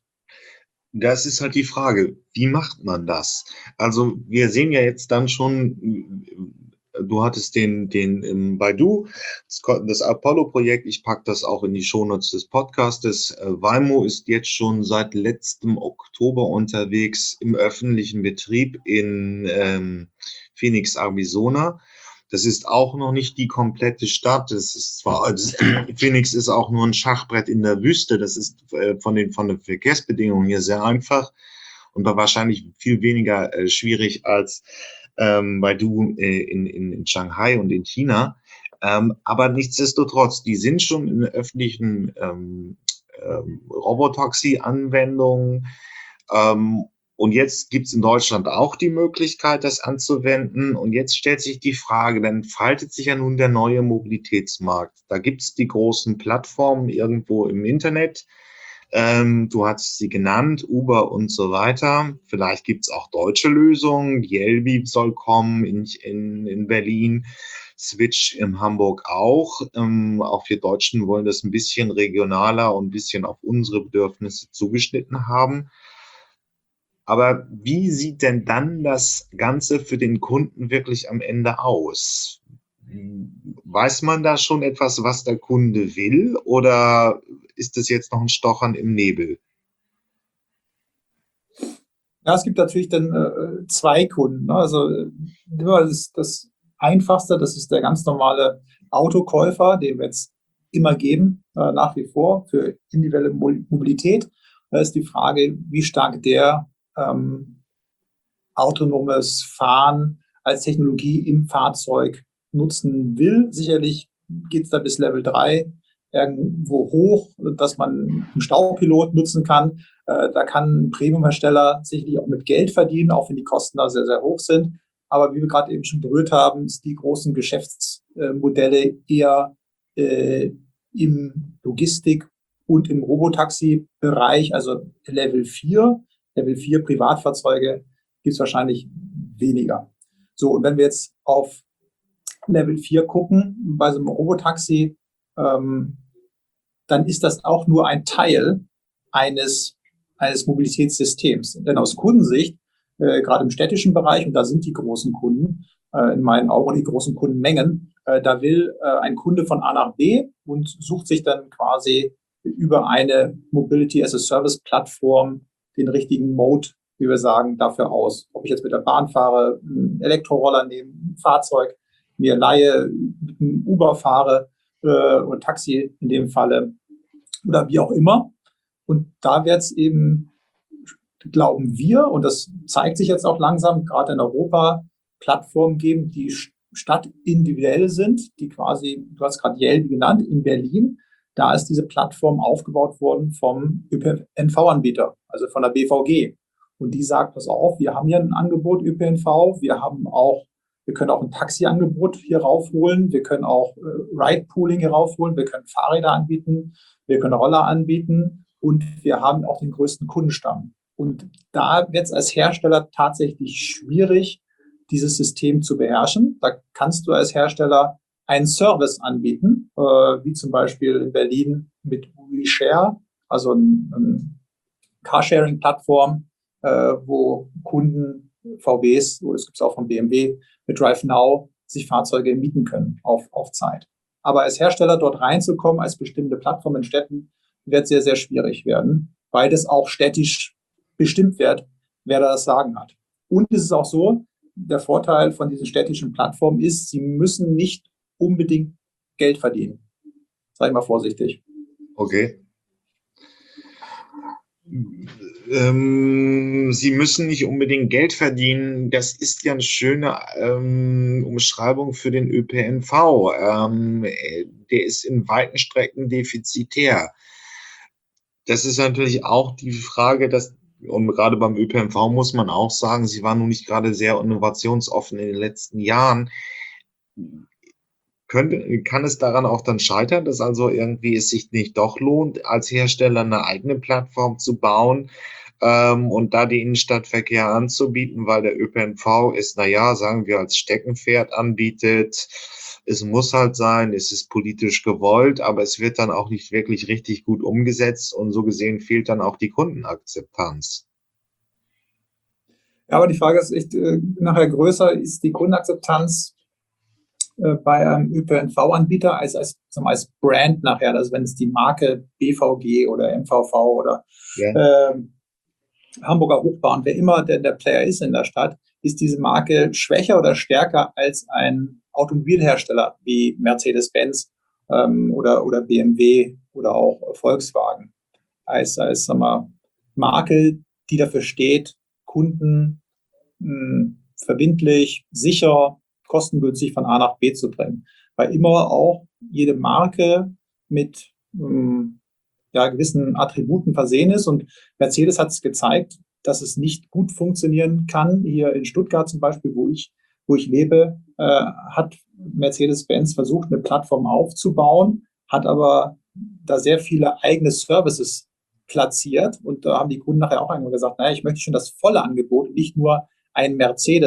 Das ist halt die Frage, wie macht man das? Also wir sehen ja jetzt dann schon, du hattest den, den ähm, Baidu, das, das Apollo-Projekt, ich packe das auch in die Shownotes des Podcastes. Äh, Waymo ist jetzt schon seit letztem Oktober unterwegs im öffentlichen Betrieb in ähm, Phoenix, Arizona. Das ist auch noch nicht die komplette Stadt. Das ist zwar, das ist, Phoenix ist auch nur ein Schachbrett in der Wüste. Das ist äh, von den, von den Verkehrsbedingungen hier sehr einfach und war wahrscheinlich viel weniger äh, schwierig als ähm, Baidu äh, in, in, in Shanghai und in China. Ähm, aber nichtsdestotrotz, die sind schon in öffentlichen ähm, ähm, Robotaxi-Anwendungen. Ähm, und jetzt gibt es in Deutschland auch die Möglichkeit, das anzuwenden. Und jetzt stellt sich die Frage, dann faltet sich ja nun der neue Mobilitätsmarkt. Da gibt es die großen Plattformen irgendwo im Internet. Ähm, du hast sie genannt, Uber und so weiter. Vielleicht gibt es auch deutsche Lösungen. Die Elbi soll kommen in, in, in Berlin. Switch in Hamburg auch. Ähm, auch wir Deutschen wollen das ein bisschen regionaler und ein bisschen auf unsere Bedürfnisse zugeschnitten haben. Aber wie sieht denn dann das Ganze für den Kunden wirklich am Ende aus? Weiß man da schon etwas, was der Kunde will, oder ist das jetzt noch ein Stochern im Nebel? Ja, es gibt natürlich dann äh, zwei Kunden. Ne? Also äh, das, das Einfachste, das ist der ganz normale Autokäufer, den wir jetzt immer geben, äh, nach wie vor für individuelle Mobilität. Da ist die Frage, wie stark der ähm, autonomes Fahren als Technologie im Fahrzeug nutzen will. Sicherlich geht es da bis Level drei irgendwo hoch, dass man einen Staupilot nutzen kann. Äh, da kann ein Premiumhersteller sicherlich auch mit Geld verdienen, auch wenn die Kosten da sehr, sehr hoch sind. Aber wie wir gerade eben schon berührt haben, ist die großen Geschäftsmodelle eher äh, im Logistik- und im Robotaxi-Bereich, also Level vier. Level vier Privatfahrzeuge gibt es wahrscheinlich weniger. So, und wenn wir jetzt auf Level vier gucken, bei so einem Robotaxi, ähm, dann ist das auch nur ein Teil eines, eines Mobilitätssystems. Denn aus Kundensicht, äh, gerade im städtischen Bereich, und da sind die großen Kunden, äh, in meinen Augen die großen Kundenmengen, äh, da will äh, ein Kunde von A nach B und sucht sich dann quasi über eine Mobility-as-a-Service-Plattform den richtigen Mode, wie wir sagen, dafür aus. Ob ich jetzt mit der Bahn fahre, einen Elektroroller nehme, ein Fahrzeug, mir leihe, mit einem Uber fahre äh, oder Taxi in dem Falle oder wie auch immer. Und da wird es eben, glauben wir, und das zeigt sich jetzt auch langsam, gerade in Europa, Plattformen geben, die stadtindividuell sind, die quasi, du hast gerade Yelby genannt, in Berlin, da ist diese Plattform aufgebaut worden vom Ö P N V-Anbieter, also von der B V G. Und die sagt, pass auf, wir haben hier ein Angebot Ö P N V, wir haben auch, wir können auch ein Taxiangebot hier raufholen, wir können auch äh, Ride-Pooling hier raufholen, wir können Fahrräder anbieten, wir können Roller anbieten und wir haben auch den größten Kundenstamm. Und da wird es als Hersteller tatsächlich schwierig, dieses System zu beherrschen. Da kannst du als Hersteller einen Service anbieten, äh, wie zum Beispiel in Berlin mit WeShare, also ein, ein Carsharing-Plattform, äh, wo Kunden V Ws, oder es gibt es auch von B M W, mit DriveNow sich Fahrzeuge mieten können auf, auf Zeit. Aber als Hersteller dort reinzukommen, als bestimmte Plattform in Städten, wird sehr, sehr schwierig werden, weil das auch städtisch bestimmt wird, wer da das Sagen hat. Und es ist auch so, der Vorteil von diesen städtischen Plattformen ist, sie müssen nicht unbedingt Geld verdienen. Sag ich mal vorsichtig. Okay. Ähm, Sie müssen nicht unbedingt Geld verdienen. Das ist ja eine schöne ähm, Umschreibung für den Ö P N V. Ähm, der ist in weiten Strecken defizitär. Das ist natürlich auch die Frage, dass, und gerade beim Ö P N V muss man auch sagen, sie waren nun nicht gerade sehr innovationsoffen in den letzten Jahren. Könnte, kann es daran auch dann scheitern, dass also irgendwie es sich nicht doch lohnt, als Hersteller eine eigene Plattform zu bauen ähm, und da den Innenstadtverkehr anzubieten, weil der Ö P N V ist, naja, sagen wir, als Steckenpferd anbietet. Es muss halt sein, es ist politisch gewollt, aber es wird dann auch nicht wirklich richtig gut umgesetzt und so gesehen fehlt dann auch die Kundenakzeptanz. Ja, aber die Frage ist echt äh, nachher größer, ist die Kundenakzeptanz bei einem Ö P N V-Anbieter als, als, als Brand nachher, also wenn es die Marke B V G oder M V V oder Ja. äh, Hamburger Hochbahn, wer immer der, der Player ist in der Stadt, ist diese Marke schwächer oder stärker als ein Automobilhersteller wie Mercedes-Benz ähm, oder, oder B M W oder auch Volkswagen. Als, als sagen wir, Marke, die dafür steht, Kunden mh, verbindlich, sicher, kostengünstig von A nach B zu bringen. Weil immer auch jede Marke mit ähm, ja, gewissen Attributen versehen ist. Und Mercedes hat es gezeigt, dass es nicht gut funktionieren kann. Hier in Stuttgart zum Beispiel, wo ich, wo ich lebe, äh, hat Mercedes-Benz versucht, eine Plattform aufzubauen, hat aber da sehr viele eigene Services platziert. Und da haben die Kunden nachher auch einmal gesagt, naja, ich möchte schon das volle Angebot, nicht nur ein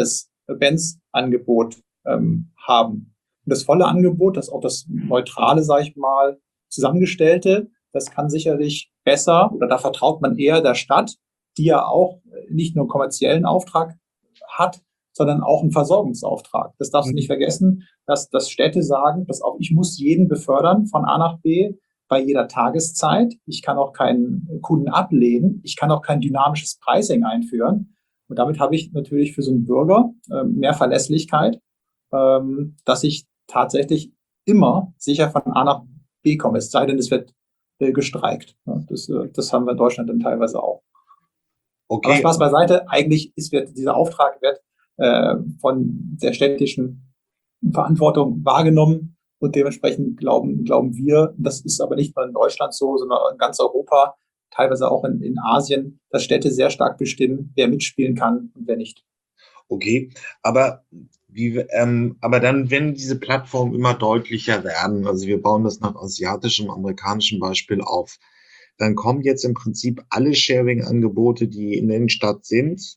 Mercedes-Benz-Angebot ähm, haben. Und das volle Angebot, das auch das neutrale, sage ich mal, zusammengestellte, das kann sicherlich besser, oder da vertraut man eher der Stadt, die ja auch nicht nur einen kommerziellen Auftrag hat, sondern auch einen Versorgungsauftrag. Das darfst du nicht vergessen, dass, dass Städte sagen, dass auch ich muss jeden befördern von A nach B bei jeder Tageszeit. Ich kann auch keinen Kunden ablehnen. Ich kann auch kein dynamisches Pricing einführen. Und damit habe ich natürlich für so einen Bürger äh, mehr Verlässlichkeit, ähm, dass ich tatsächlich immer sicher von A nach B komme. Es sei denn, es wird äh, gestreikt. Ja, das, äh, das haben wir in Deutschland dann teilweise auch. Okay. Aber Spaß beiseite. Eigentlich ist wird, dieser Auftrag wird äh, von der städtischen Verantwortung wahrgenommen und dementsprechend glauben, glauben wir, das ist aber nicht nur in Deutschland so, sondern in ganz Europa, teilweise auch in, in Asien, dass Städte sehr stark bestimmen, wer mitspielen kann und wer nicht. Okay, aber wie, ähm, aber dann, wenn diese Plattformen immer deutlicher werden, also wir bauen das nach asiatischem, amerikanischem Beispiel auf, dann kommen jetzt im Prinzip alle Sharing-Angebote, die in der Innenstadt sind,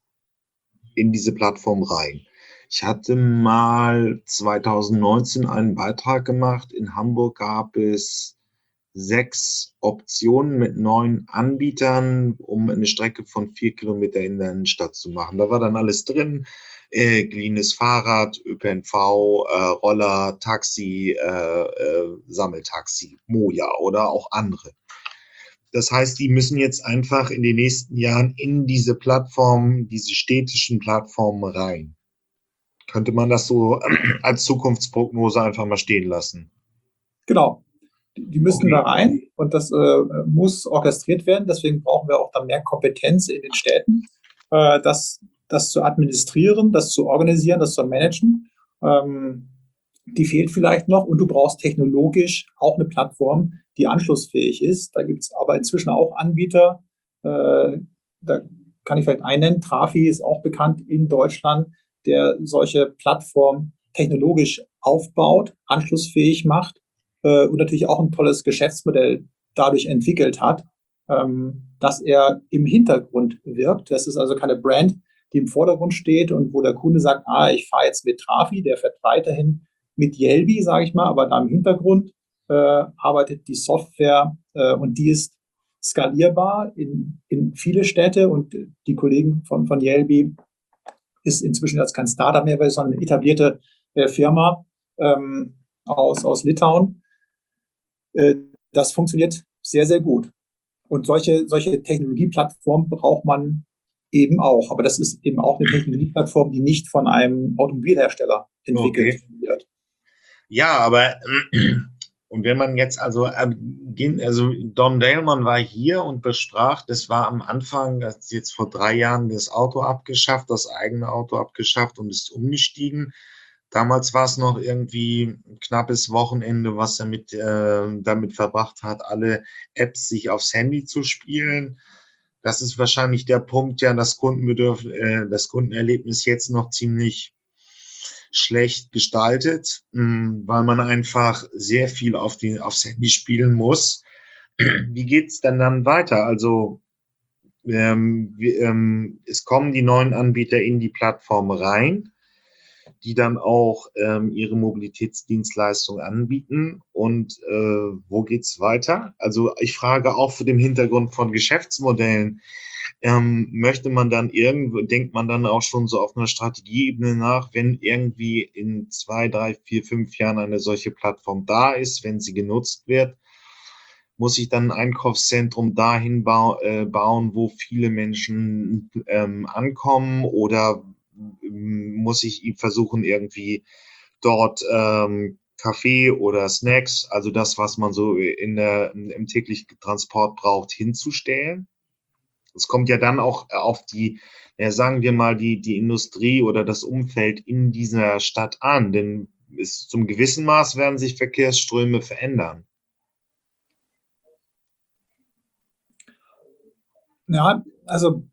in diese Plattform rein. Ich hatte mal zwanzig neunzehn einen Beitrag gemacht. In Hamburg gab es sechs Optionen mit neun Anbietern, um eine Strecke von vier Kilometer in der Innenstadt zu machen. Da war dann alles drin, äh, geliehenes Fahrrad, Ö P N V, äh, Roller, Taxi, äh, äh, Sammeltaxi, Moja oder auch andere. Das heißt, die müssen jetzt einfach in den nächsten Jahren in diese Plattformen, diese städtischen Plattformen rein. Könnte man das so als Zukunftsprognose einfach mal stehen lassen? Genau. Die müssen Okay. da rein und das äh, muss orchestriert werden. Deswegen brauchen wir auch da mehr Kompetenz in den Städten, äh, das, das zu administrieren, das zu organisieren, das zu managen. Ähm, die fehlt vielleicht noch und du brauchst technologisch auch eine Plattform, die anschlussfähig ist. Da gibt es aber inzwischen auch Anbieter. Äh, da kann ich vielleicht einen nennen. Trafi ist auch bekannt in Deutschland, der solche Plattformen technologisch aufbaut, anschlussfähig macht äh, und natürlich auch ein tolles Geschäftsmodell dadurch entwickelt hat, ähm, dass er im Hintergrund wirkt. Das ist also keine Brand, die im Vordergrund steht und wo der Kunde sagt, ah, ich fahre jetzt mit Trafi, der fährt weiterhin mit Yelby, sage ich mal, aber da im Hintergrund äh, arbeitet die Software äh, und die ist skalierbar in, in viele Städte und die Kollegen von, von Yelby ist inzwischen jetzt kein Startup mehr, sondern eine etablierte äh, Firma ähm, aus, aus Litauen. Äh, das funktioniert sehr, sehr gut. Und solche, solche Technologieplattformen braucht man eben auch. Aber das ist eben auch eine Technologieplattform, die nicht von einem Automobilhersteller entwickelt Okay. wird. Ja, aber und wenn man jetzt also, also Don Daleman war hier und besprach, das war am Anfang, das ist jetzt vor drei Jahren das Auto abgeschafft, das eigene Auto abgeschafft und ist umgestiegen. Damals war es noch irgendwie ein knappes Wochenende, was er mit, äh, damit verbracht hat, alle Apps sich aufs Handy zu spielen. Das ist wahrscheinlich der Punkt, ja, das Kundenbedürf, äh, das Kundenerlebnis jetzt noch ziemlich schlecht gestaltet, mh, weil man einfach sehr viel auf die, aufs Handy spielen muss. Wie geht's denn dann weiter? Also ähm, wie, ähm, es kommen die neuen Anbieter in die Plattform rein, die dann auch ähm, ihre Mobilitätsdienstleistung anbieten. Und äh, wo geht's weiter? Also ich frage auch vor dem Hintergrund von Geschäftsmodellen. Ähm, möchte man dann irgendwo, denkt man dann auch schon so auf einer Strategieebene nach, wenn irgendwie in zwei, drei, vier, fünf Jahren eine solche Plattform da ist, wenn sie genutzt wird, muss ich dann ein Einkaufszentrum dahin bau, äh, bauen, wo viele Menschen ähm, ankommen, oder ähm, muss ich ihm versuchen, irgendwie dort ähm, Kaffee oder Snacks, also das, was man so in der, im täglichen Transport braucht, hinzustellen? Es kommt ja dann auch auf die, ja, sagen wir mal, die, die Industrie oder das Umfeld in dieser Stadt an, denn bis zum gewissen Maß werden sich Verkehrsströme verändern. Ja, also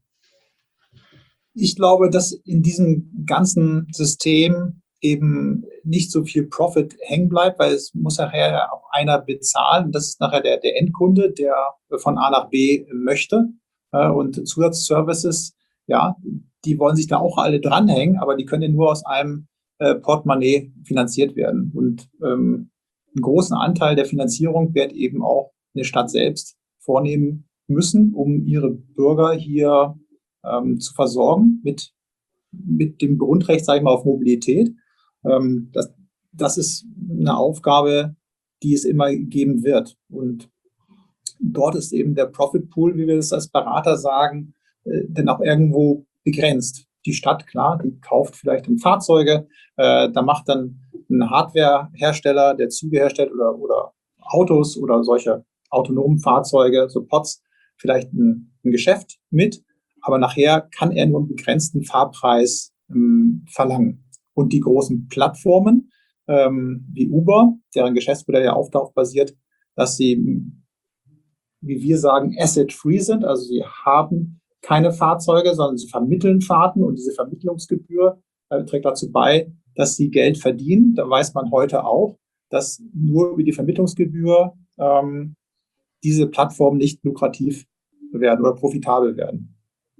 ich glaube, dass in diesem ganzen System eben nicht so viel Profit hängen bleibt, weil es muss nachher auch einer bezahlen. Das ist nachher der, der Endkunde, der von A nach B möchte. Und Zusatzservices, ja, die wollen sich da auch alle dranhängen, aber die können ja nur aus einem äh, Portemonnaie finanziert werden. Und ähm, einen großen Anteil der Finanzierung wird eben auch eine Stadt selbst vornehmen müssen, um ihre Bürger hier ähm, zu versorgen mit, mit dem Grundrecht, sage ich mal, auf Mobilität. Ähm, das, das ist eine Aufgabe, die es immer geben wird. Und dort ist eben der Profit Pool, wie wir das als Berater sagen, äh, dann auch irgendwo begrenzt. Die Stadt, klar, die kauft vielleicht Fahrzeuge, äh, da macht dann ein Hardwarehersteller, der Züge herstellt oder, oder Autos oder solche autonomen Fahrzeuge, so Pods, vielleicht ein, ein Geschäft mit, aber nachher kann er nur einen begrenzten Fahrpreis ähm, verlangen. Und die großen Plattformen ähm, wie Uber, deren Geschäftsmodell ja auch darauf basiert, dass sie, wie wir sagen, asset-free sind, also sie haben keine Fahrzeuge, sondern sie vermitteln Fahrten, und diese Vermittlungsgebühr äh, trägt dazu bei, dass sie Geld verdienen. Da weiß man heute auch, dass nur über die Vermittlungsgebühr ähm, diese Plattformen nicht lukrativ werden oder profitabel werden.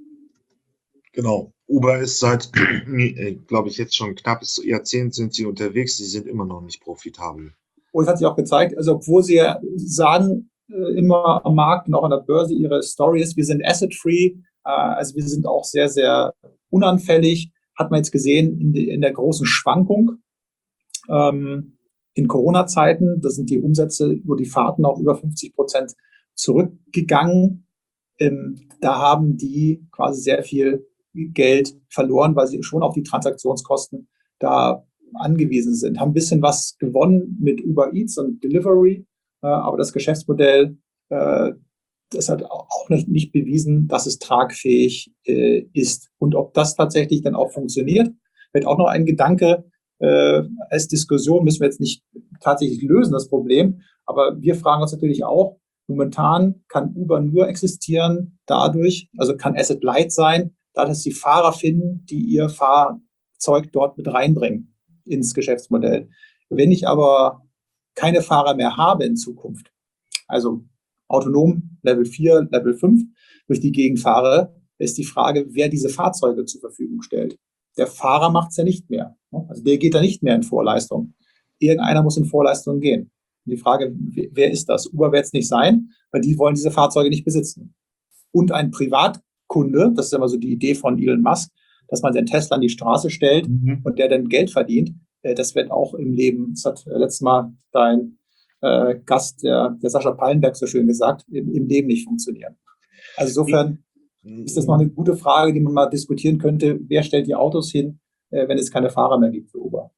Genau. Uber ist seit, glaube ich, jetzt schon ein knappes Jahrzehnt sind sie unterwegs. Sie sind immer noch nicht profitabel. Und es hat sich auch gezeigt, also obwohl sie ja sagen, äh, immer am Markt und auch an der Börse ihre Story ist, wir sind asset-free, äh, also wir sind auch sehr, sehr unanfällig, hat man jetzt gesehen in, die, in der großen Schwankung. Ähm, in Corona-Zeiten, da sind die Umsätze über die Fahrten auch über fünfzig Prozent zurückgegangen. Ähm, da haben die quasi sehr viel Geld verloren, weil sie schon auf die Transaktionskosten da angewiesen sind. Haben ein bisschen was gewonnen mit Uber Eats und Delivery, äh, aber das Geschäftsmodell, äh, das hat auch nicht, nicht bewiesen, dass es tragfähig äh, ist. Und ob das tatsächlich dann auch funktioniert, wird auch noch ein Gedanke äh, als Diskussion, müssen wir jetzt nicht tatsächlich lösen, das Problem. Aber wir fragen uns natürlich auch, Momentan kann Uber nur existieren dadurch, also kann Asset Light sein, dadurch, dass die Fahrer finden, die ihr Fahrzeug dort mit reinbringen ins Geschäftsmodell. Wenn ich aber keine Fahrer mehr habe in Zukunft, also autonom Level vier, Level fünf durch die Gegend fahre, ist die Frage, wer diese Fahrzeuge zur Verfügung stellt. Der Fahrer macht es ja nicht mehr. Also der geht da nicht mehr in Vorleistung. Irgendeiner muss in Vorleistung gehen. Und die Frage, wer ist das? Uber wird es nicht sein, weil die wollen diese Fahrzeuge nicht besitzen. Und ein Privatkunde, das ist immer so die Idee von Elon Musk, dass man den Tesla an die Straße stellt mhm. und der dann Geld verdient, das wird auch im Leben, das hat letztes Mal dein äh, Gast, der, der Sascha Pallenberg, so schön gesagt, im, im Leben nicht funktionieren. Also insofern ist das noch eine gute Frage, die man mal diskutieren könnte. Wer stellt die Autos hin, äh, wenn es keine Fahrer mehr gibt für Uber?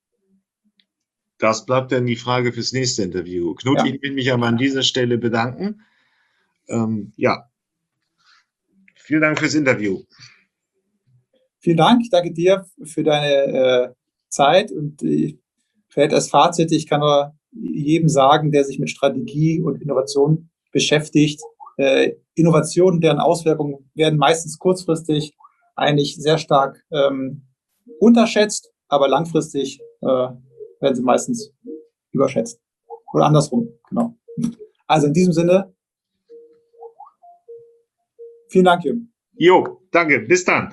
Das bleibt dann die Frage fürs nächste Interview. Knut, ja. Ich will mich aber an dieser Stelle bedanken. Ähm, ja, vielen Dank fürs Interview. Vielen Dank. Ich danke dir für deine äh, Zeit und äh, vielleicht als Fazit, ich kann nur jedem sagen, der sich mit Strategie und Innovation beschäftigt, äh, Innovationen, deren Auswirkungen werden meistens kurzfristig eigentlich sehr stark ähm, unterschätzt, aber langfristig äh, werden sie meistens überschätzt. Oder andersrum, genau. Also in diesem Sinne, vielen Dank, Jürgen. Jo, danke. Bis dann.